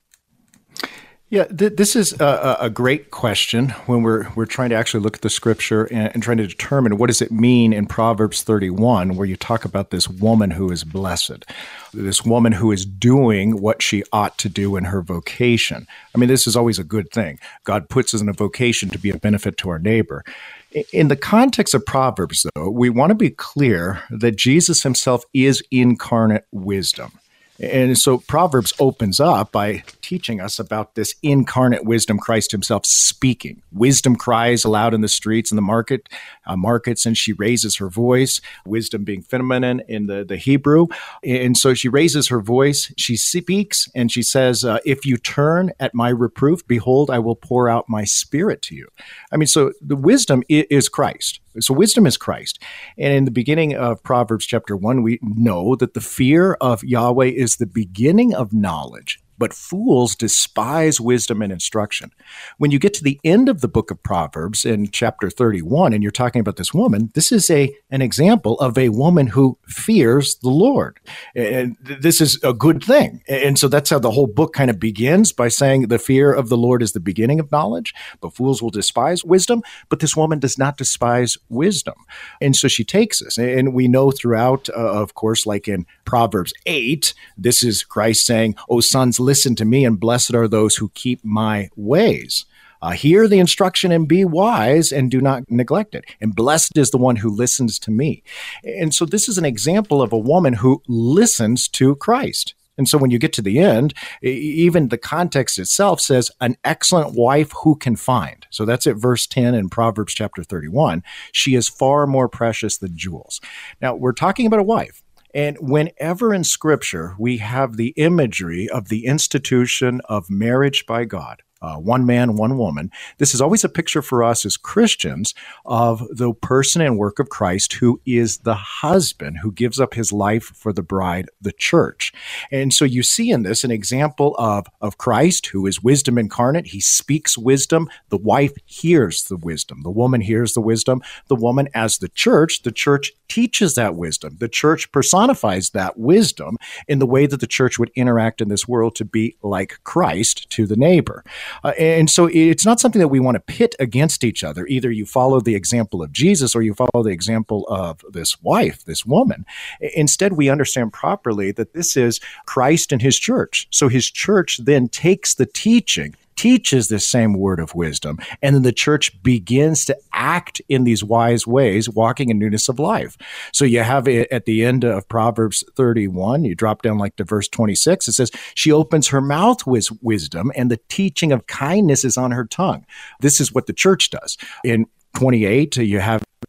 Yeah, th- this is a, a great question when we're we're trying to actually look at the Scripture and, and trying to determine what does it mean in Proverbs thirty-one, where you talk about this woman who is blessed, this woman who is doing what she ought to do in her vocation. I mean, this is always a good thing. God puts us in a vocation to be a benefit to our neighbor. In the context of Proverbs, though, we want to be clear that Jesus himself is incarnate wisdom. And so Proverbs opens up by teaching us about this incarnate wisdom, Christ himself speaking. Wisdom cries aloud in the streets and the market, uh, markets, and she raises her voice, wisdom being feminine in the, the Hebrew. And so she raises her voice, she speaks, and she says, uh, if you turn at my reproof, behold, I will pour out my spirit to you. I mean, so the wisdom is Christ. So wisdom is Christ. And in the beginning of Proverbs chapter one, we know that the fear of Yahweh is the beginning of knowledge, but fools despise wisdom and instruction. When you get to the end of the book of Proverbs in chapter thirty-one, and you're talking about this woman, this is a an example of a woman who fears the Lord. And this is a good thing. And so that's how the whole book kind of begins, by saying the fear of the Lord is the beginning of knowledge, but fools will despise wisdom. But this woman does not despise wisdom. And so she takes us. And we know throughout, uh, of course, like in Proverbs eight, this is Christ saying, O sons, listen to me, and blessed are those who keep my ways. Uh, hear the instruction and be wise, and do not neglect it. And blessed is the one who listens to me. And so this is an example of a woman who listens to Christ. And so when you get to the end, even the context itself says, an excellent wife who can find. So that's at verse ten in Proverbs chapter thirty-one. She is far more precious than jewels. Now, we're talking about a wife. And whenever in Scripture we have the imagery of the institution of marriage by God, uh, one man, one woman, this is always a picture for us as Christians of the person and work of Christ, who is the husband who gives up his life for the bride, the church. And so you see in this an example of, of Christ, who is wisdom incarnate. He speaks wisdom. The wife hears the wisdom. The woman hears the wisdom. The woman, as the church, the church teaches that wisdom. The church personifies that wisdom in the way that the church would interact in this world to be like Christ to the neighbor. Uh, and so it's not something that we want to pit against each other. Either you follow the example of Jesus or you follow the example of this wife, this woman. Instead, we understand properly that this is Christ and his church. So his church then takes the teaching, teaches this same word of wisdom, and then the church begins to act in these wise ways, walking in newness of life. So you have it at the end of Proverbs thirty-one, you drop down like to verse twenty-six, it says, she opens her mouth with wisdom, and the teaching of kindness is on her tongue. This is what the church does. In twenty-eight, you have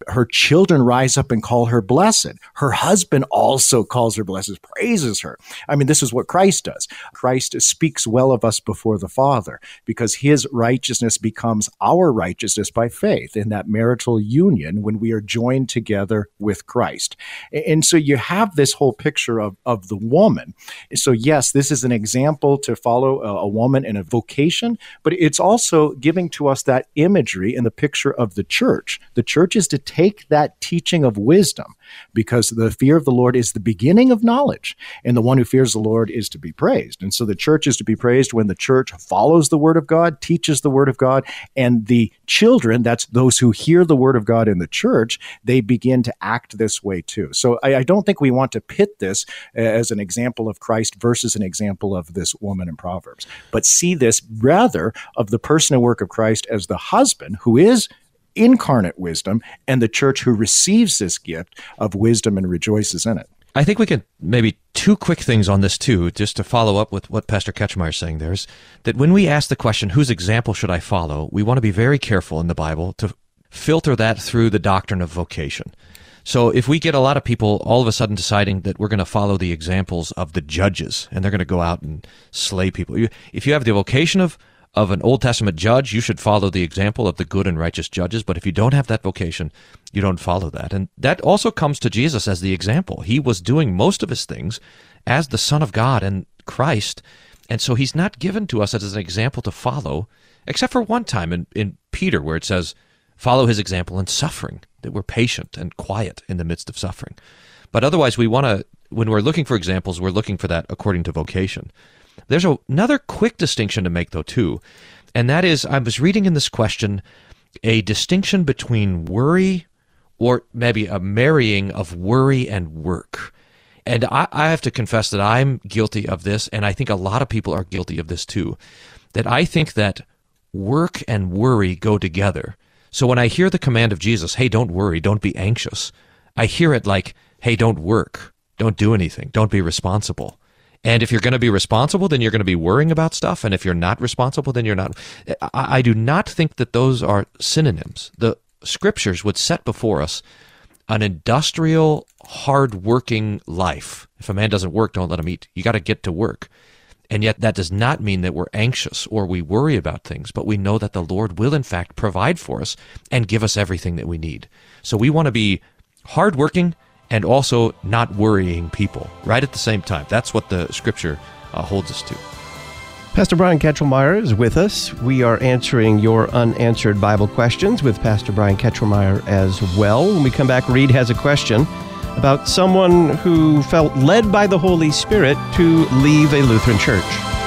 Her children rise up and call her blessed. Her husband also calls her blessed, praises her. I mean, this is what Christ does. Christ speaks well of us before the Father because his righteousness becomes our righteousness by faith in that marital union when we are joined together with Christ. And so you have this whole picture of, of the woman. So yes, this is an example to follow a, a woman in a vocation, but it's also giving to us that imagery in the picture of the church. The church is to take that teaching of wisdom because the fear of the Lord is the beginning of knowledge, and the one who fears the Lord is to be praised. And so the church is to be praised when the church follows the word of God, teaches the word of God, and the children, that's those who hear the word of God in the church, they begin to act this way too. So I, I don't think we want to pit this as an example of Christ versus an example of this woman in Proverbs, but see this rather of the person and work of Christ as the husband who is incarnate wisdom and the church who receives this gift of wisdom and rejoices in it. I think we can maybe two quick things on this too, just to follow up with what Pastor Ketchmeyer is saying there, is that when we ask the question, whose example should I follow, we want to be very careful in the Bible to filter that through the doctrine of vocation. So if we get a lot of people all of a sudden deciding that we're going to follow the examples of the judges and they're going to go out and slay people, if you have the vocation of of an Old Testament judge, you should follow the example of the good and righteous judges. But if you don't have that vocation, you don't follow that. And that also comes to Jesus as the example. He was doing most of his things as the Son of God and Christ. And so he's not given to us as an example to follow, except for one time in, in Peter, where it says, follow his example in suffering, that we're patient and quiet in the midst of suffering. But otherwise, we want to, when we're looking for examples, we're looking for that according to vocation. There's a, another quick distinction to make, though, too, and that is, I was reading in this question a distinction between worry or maybe a marrying of worry and work. And I, I have to confess that I'm guilty of this, and I think a lot of people are guilty of this, too, that I think that work and worry go together. So when I hear the command of Jesus, hey, don't worry, don't be anxious, I hear it like, hey, don't work, don't do anything, don't be responsible. And if you're going to be responsible, then you're going to be worrying about stuff. And if you're not responsible, then you're not. I, I do not think that those are synonyms. The scriptures would set before us an industrial, hard-working life. If a man doesn't work, don't let him eat. You got to get to work. And yet that does not mean that we're anxious or we worry about things, but we know that the Lord will, in fact, provide for us and give us everything that we need. So we want to be hard-working and also not worrying people, right at the same time. That's what the Scripture uh, holds us to. Pastor Brian Ketchelmeyer is with us. We are answering your unanswered Bible questions with Pastor Brian Ketchelmeyer as well. When we come back, Reed has a question about someone who felt led by the Holy Spirit to leave a Lutheran church.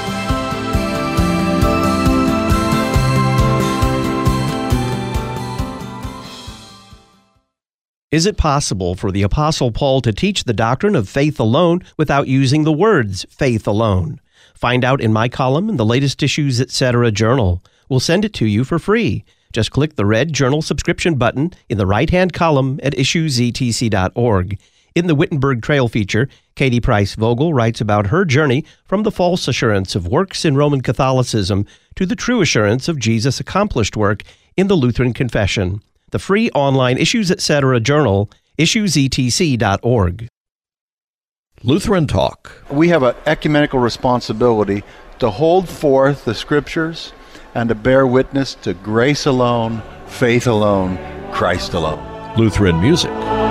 Is it possible for the Apostle Paul to teach the doctrine of faith alone without using the words faith alone? Find out in my column in the latest Issues Etc. journal. We'll send it to you for free. Just click the red journal subscription button in the right-hand column at issues e t c dot org. In the Wittenberg Trail feature, Katie Price Vogel writes about her journey from the false assurance of works in Roman Catholicism to the true assurance of Jesus' accomplished work in the Lutheran Confession. The free online Issues Etc. journal, issues e t c dot org. Lutheran Talk. We have an ecumenical responsibility to hold forth the Scriptures and to bear witness to grace alone, faith alone, Christ alone. Lutheran music.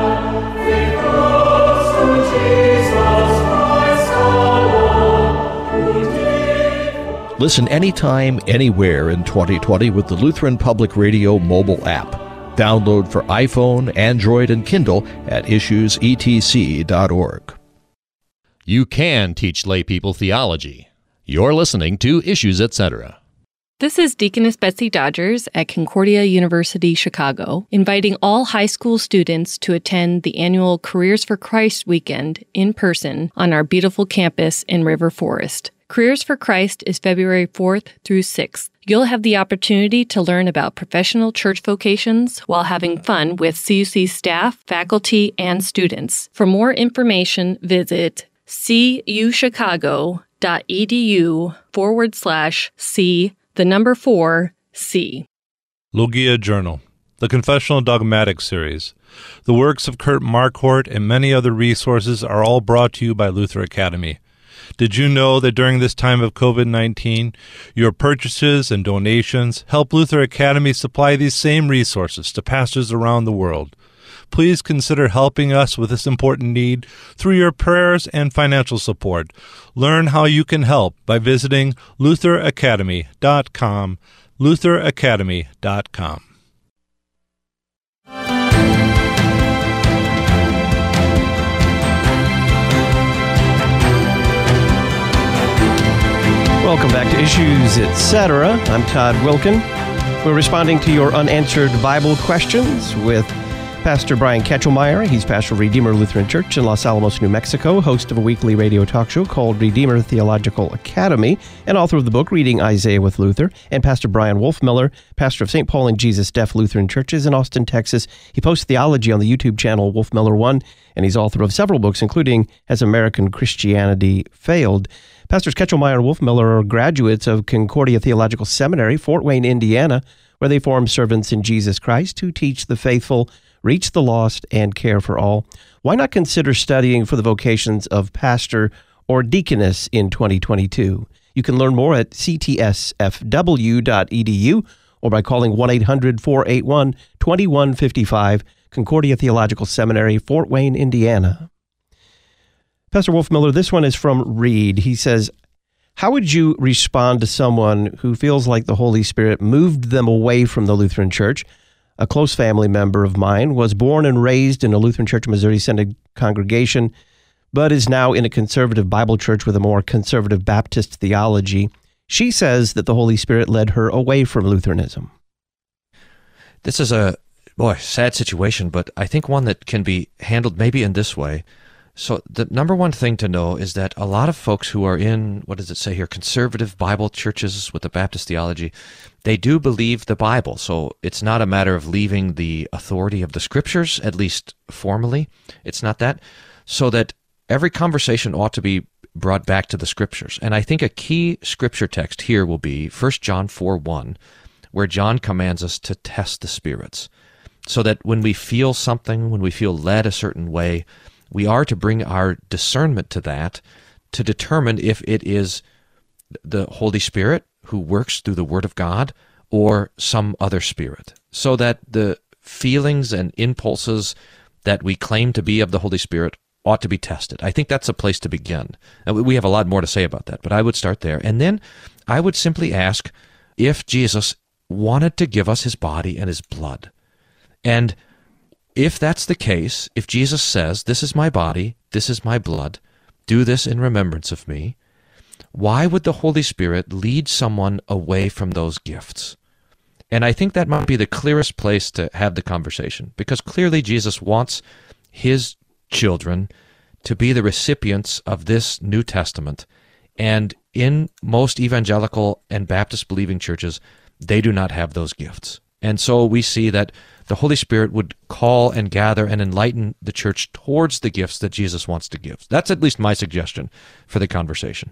Listen anytime, anywhere in twenty twenty with the Lutheran Public Radio mobile app. Download for iPhone, Android, and Kindle at issues e t c dot org. You can teach lay people theology. You're listening to Issues Etc. This is Deaconess Betsy Dodgers at Concordia University, Chicago, inviting all high school students to attend the annual Careers for Christ weekend in person on our beautiful campus in River Forest. Careers for Christ is February fourth through sixth. You'll have the opportunity to learn about professional church vocations while having fun with C U C staff, faculty, and students. For more information, visit cuchicago.edu forward slash C, the number four, C. Logia Journal. the Confessional Dogmatic series. The works of Kurt Marquardt and many other resources are all brought to you by Luther Academy. Did you know that during this time of covid nineteen, your purchases and donations help Luther Academy supply these same resources to pastors around the world? Please consider helping us with this important need through your prayers and financial support. Learn how you can help by visiting luther academy dot com, luther academy dot com. Welcome back to Issues, et cetera. I'm Todd Wilkin. We're responding to your unanswered Bible questions with Pastor Brian Ketchelmeyer. He's pastor of Redeemer Lutheran Church in Los Alamos, New Mexico, host of a weekly radio talk show called Redeemer Theological Academy, and author of the book Reading Isaiah with Luther, and Pastor Brian Wolfmiller, pastor of Saint Paul and Jesus Deaf Lutheran Churches in Austin, Texas. He posts theology on the YouTube channel Wolfmiller one, and he's author of several books, including Has American Christianity Failed? Pastors Ketchelmeyer and Wolfmiller are graduates of Concordia Theological Seminary, Fort Wayne, Indiana, where they form servants in Jesus Christ who teach the faithful, reach the lost, and care for all. Why not consider studying for the vocations of pastor or deaconess in twenty twenty-two? You can learn more at c t s f w dot e d u or by calling one eight hundred, four eight one, two one five five, Concordia Theological Seminary, Fort Wayne, Indiana. Pastor Wolfmiller, this one is from Reed. He says, how would you respond to someone who feels like the Holy Spirit moved them away from the Lutheran Church? A close family member of mine was born and raised in a Lutheran Church Missouri Synod congregation, but is now in a conservative Bible church with a more conservative Baptist theology. She says that the Holy Spirit led her away from Lutheranism. This is a, boy, sad situation, but I think one that can be handled maybe in this way. So the number one thing to know is that a lot of folks who are in, what does it say here, conservative Bible churches with the Baptist theology, they do believe the Bible. So it's not a matter of leaving the authority of the Scriptures, at least formally. It's not that. So that every conversation ought to be brought back to the Scriptures. And I think a key Scripture text here will be First John four one, where John commands us to test the spirits. So that when we feel something, when we feel led a certain way, we are to bring our discernment to that to determine if it is the Holy Spirit who works through the Word of God or some other spirit, so that the feelings and impulses that we claim to be of the Holy Spirit ought to be tested. I think that's a place to begin. We have a lot more to say about that, but I would start there. And then I would simply ask if Jesus wanted to give us his body and his blood. And if that's the case, if Jesus says, this is my body, this is my blood, do this in remembrance of me, why would the Holy Spirit lead someone away from those gifts? And I think that might be the clearest place to have the conversation, because clearly Jesus wants his children to be the recipients of this New Testament. And in most evangelical and Baptist-believing churches, they do not have those gifts. And so we see that the Holy Spirit would call and gather and enlighten the church towards the gifts that Jesus wants to give. That's at least my suggestion for the conversation.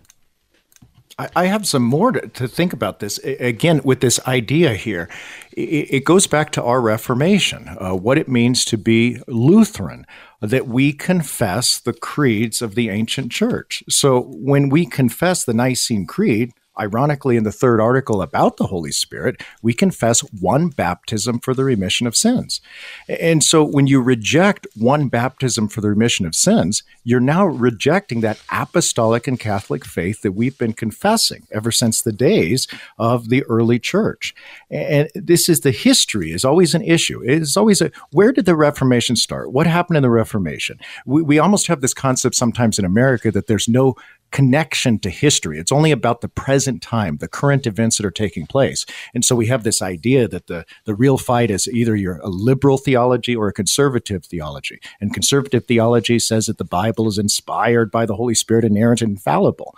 I have some more to, to think about this. Again, with this idea here, it, it goes back to our Reformation, uh, what it means to be Lutheran, that we confess the creeds of the ancient church. So when we confess the Nicene Creed, ironically, in the third article about the Holy Spirit, we confess one baptism for the remission of sins. And so when you reject one baptism for the remission of sins, you're now rejecting that apostolic and Catholic faith that we've been confessing ever since the days of the early church. And this is the history is always an issue. It's always a, where did the Reformation start? What happened in the Reformation? We, we almost have this concept sometimes in America that there's no connection to history. It's only about the present time, the current events that are taking place. And so we have this idea that the, the real fight is either you're a liberal theology or a conservative theology. And conservative theology says that the Bible is inspired by the Holy Spirit, inerrant and infallible.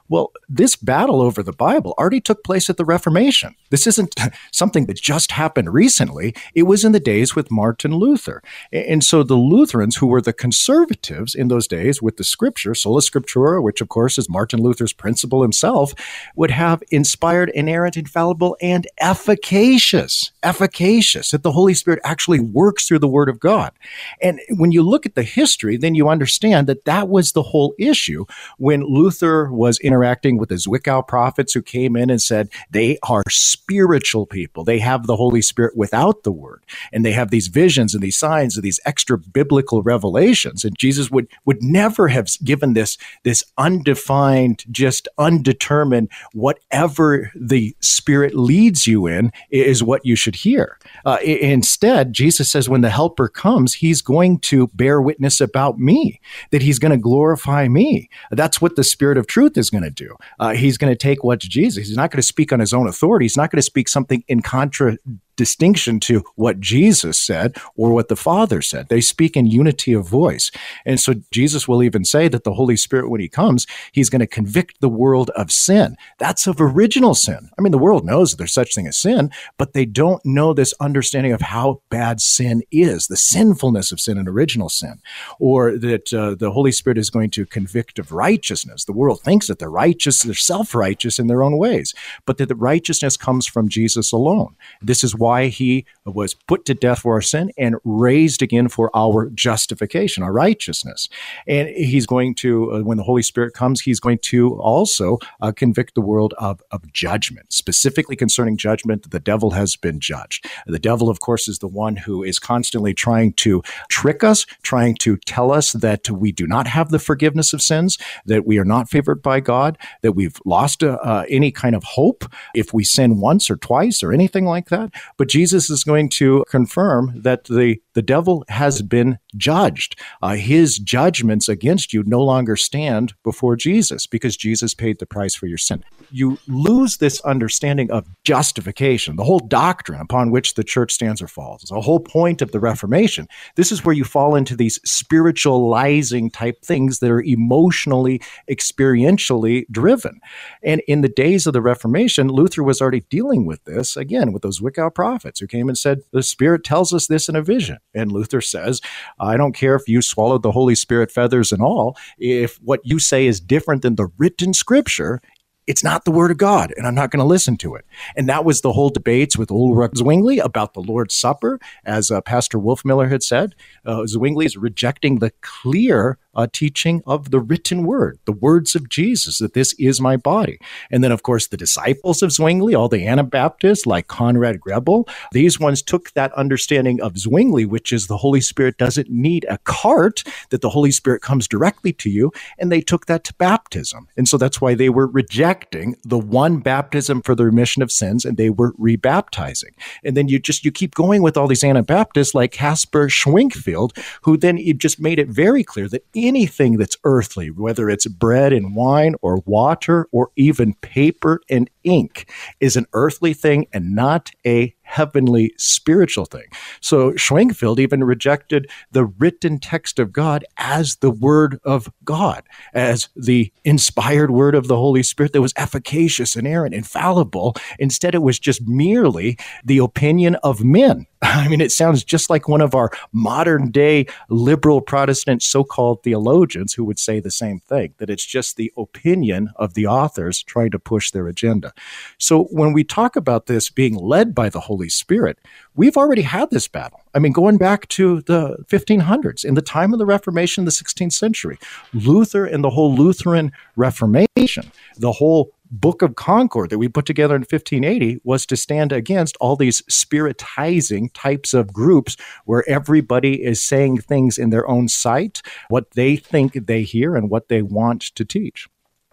Well, this battle over the Bible already took place at the Reformation. This isn't something that just happened recently. It was in the days with Martin Luther. And so the Lutherans, who were the conservatives in those days with the scripture, sola scriptura, which of course is Martin Luther's principle himself, would have inspired, inerrant, infallible, and efficacious, efficacious, that the Holy Spirit actually works through the Word of God. And when you look at the history, then you understand that that was the whole issue when Luther was interacting with the Zwickau prophets who came in and said they are spiritual people. They have the Holy Spirit without the Word, and they have these visions and these signs and these extra biblical revelations. And Jesus would would never have given this, this undefined, just undetermined, whatever the Spirit leads you in is what you should hear. Uh, instead, Jesus says when the Helper comes, he's going to bear witness about me, that he's going to glorify me. That's what the Spirit of truth is going to do. Uh, he's going to take what's Jesus. He's not going to speak on his own authority. He's not going to speak something in contra distinction to what Jesus said or what the Father said. They speak in unity of voice. And so Jesus will even say that the Holy Spirit, when he comes, he's going to convict the world of sin. That's of original sin. I mean, the world knows there's such thing as sin, but they don't know this understanding of how bad sin is, the sinfulness of sin and original sin, or that uh, the Holy Spirit is going to convict of righteousness. The world thinks that they're righteous, they're self-righteous in their own ways, but that the righteousness comes from Jesus alone. This is why why he was put to death for our sin and raised again for our justification, our righteousness. And he's going to, uh, when the Holy Spirit comes, he's going to also uh, convict the world of, of judgment, specifically concerning judgment. The devil has been judged. The devil, of course, is the one who is constantly trying to trick us, trying to tell us that we do not have the forgiveness of sins, that we are not favored by God, that we've lost uh, uh, any kind of hope if we sin once or twice or anything like that. But Jesus is going to confirm that the, the devil has been judged. Uh, his judgments against you no longer stand before Jesus because Jesus paid the price for your sin. You lose this understanding of justification, the whole doctrine upon which the church stands or falls. It's the whole point of the Reformation. This is where you fall into these spiritualizing type things that are emotionally, experientially driven. And in the days of the Reformation, Luther was already dealing with this, again, with those Zwickau prophets who came and said, the Spirit tells us this in a vision. And Luther says, I don't care if you swallowed the Holy Spirit feathers and all, if what you say is different than the written Scripture, it's not the Word of God, and I'm not going to listen to it. And that was the whole debates with Ulrich Zwingli about the Lord's Supper. As uh, Pastor Wolfmiller had said, uh, Zwingli is rejecting the clear uh, teaching of the written Word, the words of Jesus, that this is my body. And then, of course, the disciples of Zwingli, all the Anabaptists like Conrad Grebel, these ones took that understanding of Zwingli, which is the Holy Spirit doesn't need a cart, that the Holy Spirit comes directly to you, and they took that to baptism. And so that's why they were rejecting the one baptism for the remission of sins, and they were rebaptizing. And then you just, you keep going with all these Anabaptists like Caspar Schwenkfeld, who then just made it very clear that anything that's earthly, whether it's bread and wine or water or even paper and ink, is an earthly thing and not a heavenly spiritual thing. So Schwenkfeld even rejected the written text of God as the Word of God, as the inspired Word of the Holy Spirit that was efficacious, inerrant, infallible. Instead, it was just merely the opinion of men. I mean, it sounds just like one of our modern day liberal Protestant so-called theologians who would say the same thing, that it's just the opinion of the authors trying to push their agenda. So when we talk about this being led by the Holy Spirit, we've already had this battle. I mean, going back to the fifteen hundreds, in the time of the Reformation, the sixteenth century, Luther and the whole Lutheran Reformation, the whole Book of Concord that we put together in fifteen eighty was to stand against all these spiritizing types of groups where everybody is saying things in their own sight, what they think they hear and what they want to teach.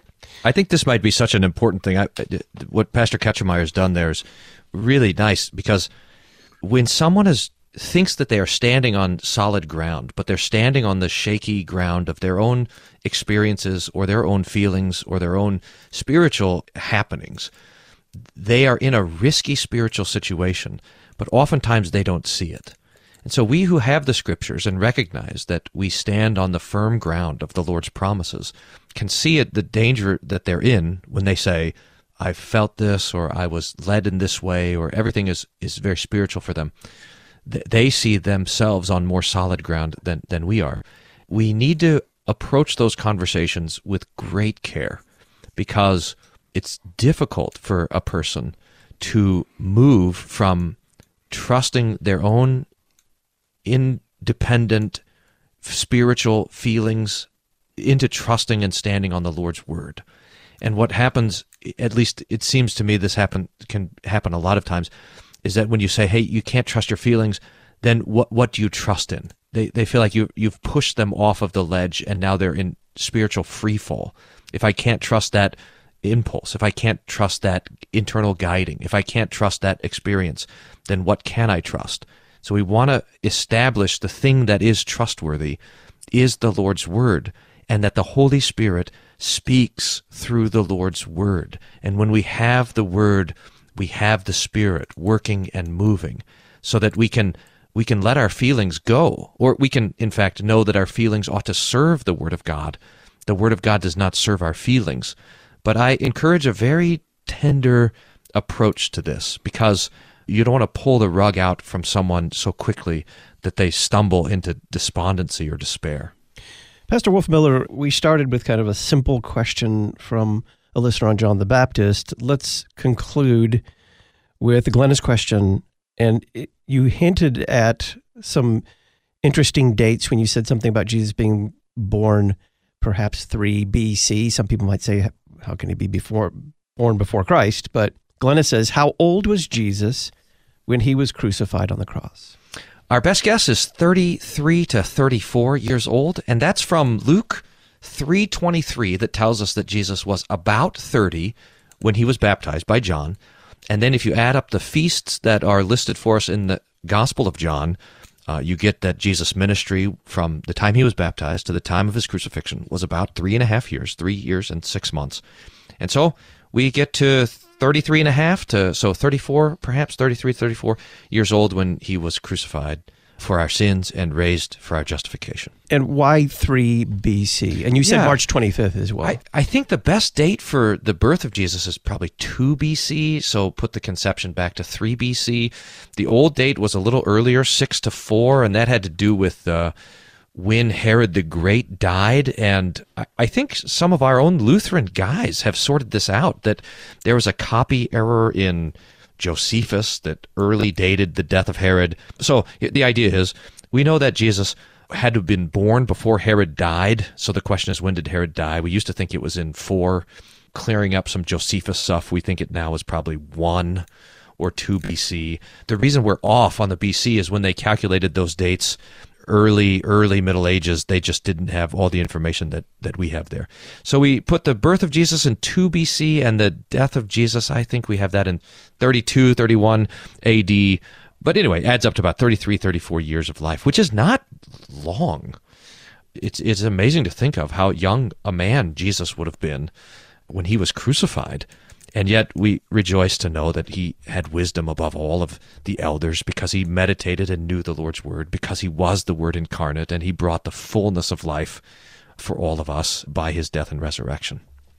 I think this might be such an important thing. I, what Pastor Ketchemeyer has done there is really nice, because when someone is thinks that they are standing on solid ground, but they're standing on the shaky ground of their own experiences or their own feelings or their own spiritual happenings, they are in a risky spiritual situation, but oftentimes they don't see it. And so we who have the Scriptures and recognize that we stand on the firm ground of the Lord's promises can see it, the danger that they're in when they say, I've felt this, or I was led in this way, or everything is, is very spiritual for them. They see themselves on more solid ground than, than we are. We need to approach those conversations with great care, because it's difficult for a person to move from trusting their own independent spiritual feelings into trusting and standing on the Lord's word. And what happens, at least it seems to me this happen can happen a lot of times, is that when you say, hey, you can't trust your feelings, then what what do you trust in? They they feel like you, you've pushed them off of the ledge, and now they're in spiritual free fall. If I can't trust that impulse, if I can't trust that internal guiding, if I can't trust that experience, then what can I trust? So we want to establish the thing that is trustworthy is the Lord's word, and that the Holy Spirit speaks through the Lord's word. And when we have the word, we have the Spirit working and moving, so that we can we can let our feelings go, or we can, in fact, know that our feelings ought to serve the Word of God. The Word of God does not serve our feelings. But I encourage a very tender approach to this, because you don't want to pull the rug out from someone so quickly that they stumble into despondency or despair. Pastor Wolfmueller, we started with kind of a simple question from a listener on John the Baptist. Let's conclude with Glenna's question. And it, you hinted at some interesting dates when you said something about Jesus being born perhaps three B C. Some people might say, how can he be before born before Christ? But Glenna says, how old was Jesus when he was crucified on the cross? Our best guess is thirty-three to thirty-four years old, and that's from Luke three twenty-three, that tells us that Jesus was about thirty when he was baptized by John. And then if you add up the feasts that are listed for us in the Gospel of John, uh, you get that Jesus' ministry from the time he was baptized to the time of his crucifixion was about three and a half years, three years and six months. And so we get to thirty-three and a half to, so thirty-four, perhaps thirty-three, thirty-four years old when he was crucified for our sins and raised for our justification. And why three B C? And you said Yeah. March twenty-fifth as well. I, I think the best date for the birth of Jesus is probably two B C, so put the conception back to three B C. The old date was a little earlier, six to four, and that had to do with uh, when Herod the Great died. And I, I think some of our own Lutheran guys have sorted this out, that there was a copy error in Josephus that early dated the death of Herod. So the idea is, we know that Jesus had to have been born before Herod died. So the question is, when did Herod die? We used to think it was in four. Clearing up some Josephus stuff, we think it now is probably one or two B C. The reason we're off on the B C is when they calculated those dates, early, early Middle Ages, they just didn't have all the information that, that we have there. So we put the birth of Jesus in two B C, and the death of Jesus, I think we have that in thirty-two, thirty-one A D. But anyway, adds up to about thirty-three, thirty-four years of life, which is not long. It's, it's amazing to think of how young a man Jesus would have been when he was crucified. And yet we rejoice to know that he had wisdom above all of the elders, because he meditated and knew the Lord's word, because he was the Word incarnate, and he brought the fullness of life for all of us by his death and resurrection.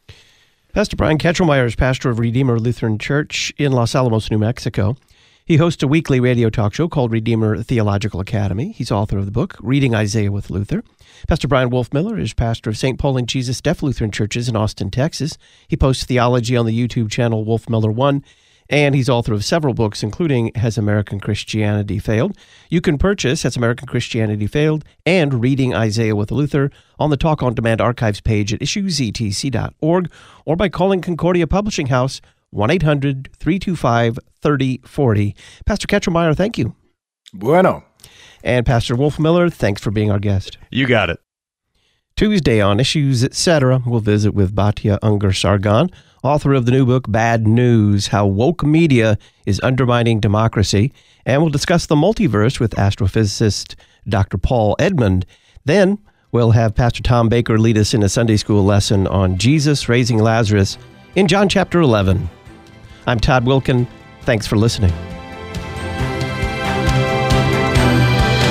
Pastor Brian Ketchelmeyer is pastor of Redeemer Lutheran Church in Los Alamos, New Mexico. He hosts a weekly radio talk show called Redeemer Theological Academy. He's author of the book, Reading Isaiah with Luther. Pastor Brian Wolfmueller is pastor of Saint Paul and Jesus Deaf Lutheran Churches in Austin, Texas. He posts theology on the YouTube channel Wolfmueller one, and he's author of several books, including Has American Christianity Failed? You can purchase Has American Christianity Failed and Reading Isaiah with Luther on the Talk on Demand archives page at issues e t c dot org, or by calling Concordia Publishing House, one eight hundred, three two five, three oh four oh. Pastor Ketchelmeyer, thank you. Bueno. And Pastor Wolfmueller, thanks for being our guest. You got it. Tuesday on Issues, et cetera, we'll visit with Batya Ungar-Sargon, author of the new book, Bad News, How Woke Media is Undermining Democracy, and we'll discuss the multiverse with astrophysicist Doctor Paul Edmond. Then we'll have Pastor Tom Baker lead us in a Sunday school lesson on Jesus raising Lazarus in John chapter eleven. I'm Todd Wilkin. Thanks for listening.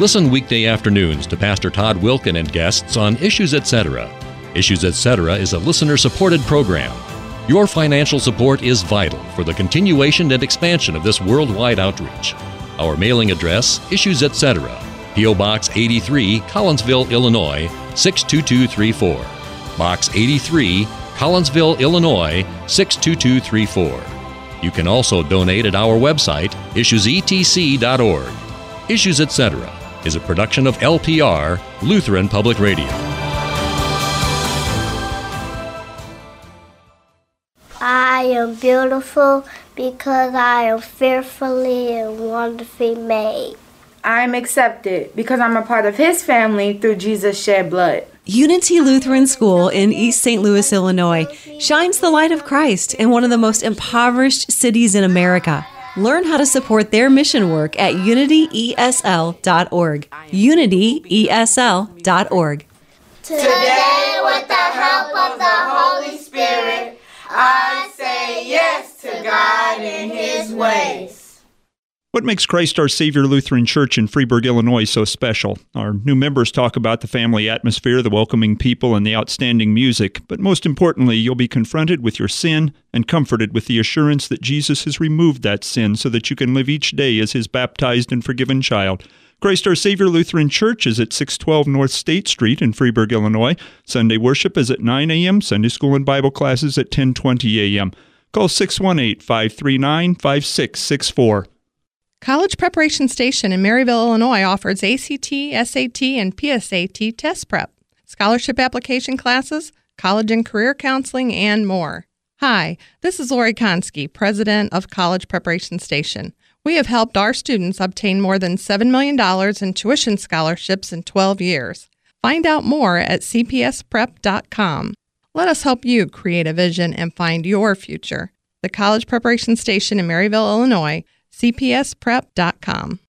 Listen weekday afternoons to Pastor Todd Wilkin and guests on Issues Etc. Issues Etc. is a listener-supported program. Your financial support is vital for the continuation and expansion of this worldwide outreach. Our mailing address, Issues Etc., P O. Box eighty-three, Collinsville, Illinois, six two two three four. Box eighty-three, Collinsville, Illinois, six two two three four. You can also donate at our website, issues e t c dot org. Issues Etc. is a production of L P R, Lutheran Public Radio. I am beautiful because I am fearfully and wonderfully made. I'm accepted because I'm a part of His family through Jesus' shed blood. Unity Lutheran School in East Saint Louis, Illinois, shines the light of Christ in one of the most impoverished cities in America. Learn how to support their mission work at unity e s l dot org. unity e s l dot org. Today, with the help of the Holy Spirit, I say yes to God and His ways. What makes Christ Our Savior Lutheran Church in Freeburg, Illinois so special? Our new members talk about the family atmosphere, the welcoming people, and the outstanding music. But most importantly, you'll be confronted with your sin and comforted with the assurance that Jesus has removed that sin so that you can live each day as His baptized and forgiven child. Christ Our Savior Lutheran Church is at six twelve North State Street in Freeburg, Illinois. Sunday worship is at nine a.m., Sunday school and Bible classes at ten twenty a.m. Call six one eight, five three nine, five six six four. College Preparation Station in Maryville, Illinois offers A C T, S A T, and P S A T test prep, scholarship application classes, college and career counseling, and more. Hi, this is Lori Konski, President of College Preparation Station. We have helped our students obtain more than seven million dollars in tuition scholarships in twelve years. Find out more at c p s prep dot com. Let us help you create a vision and find your future. The College Preparation Station in Maryville, Illinois, c p s prep dot com.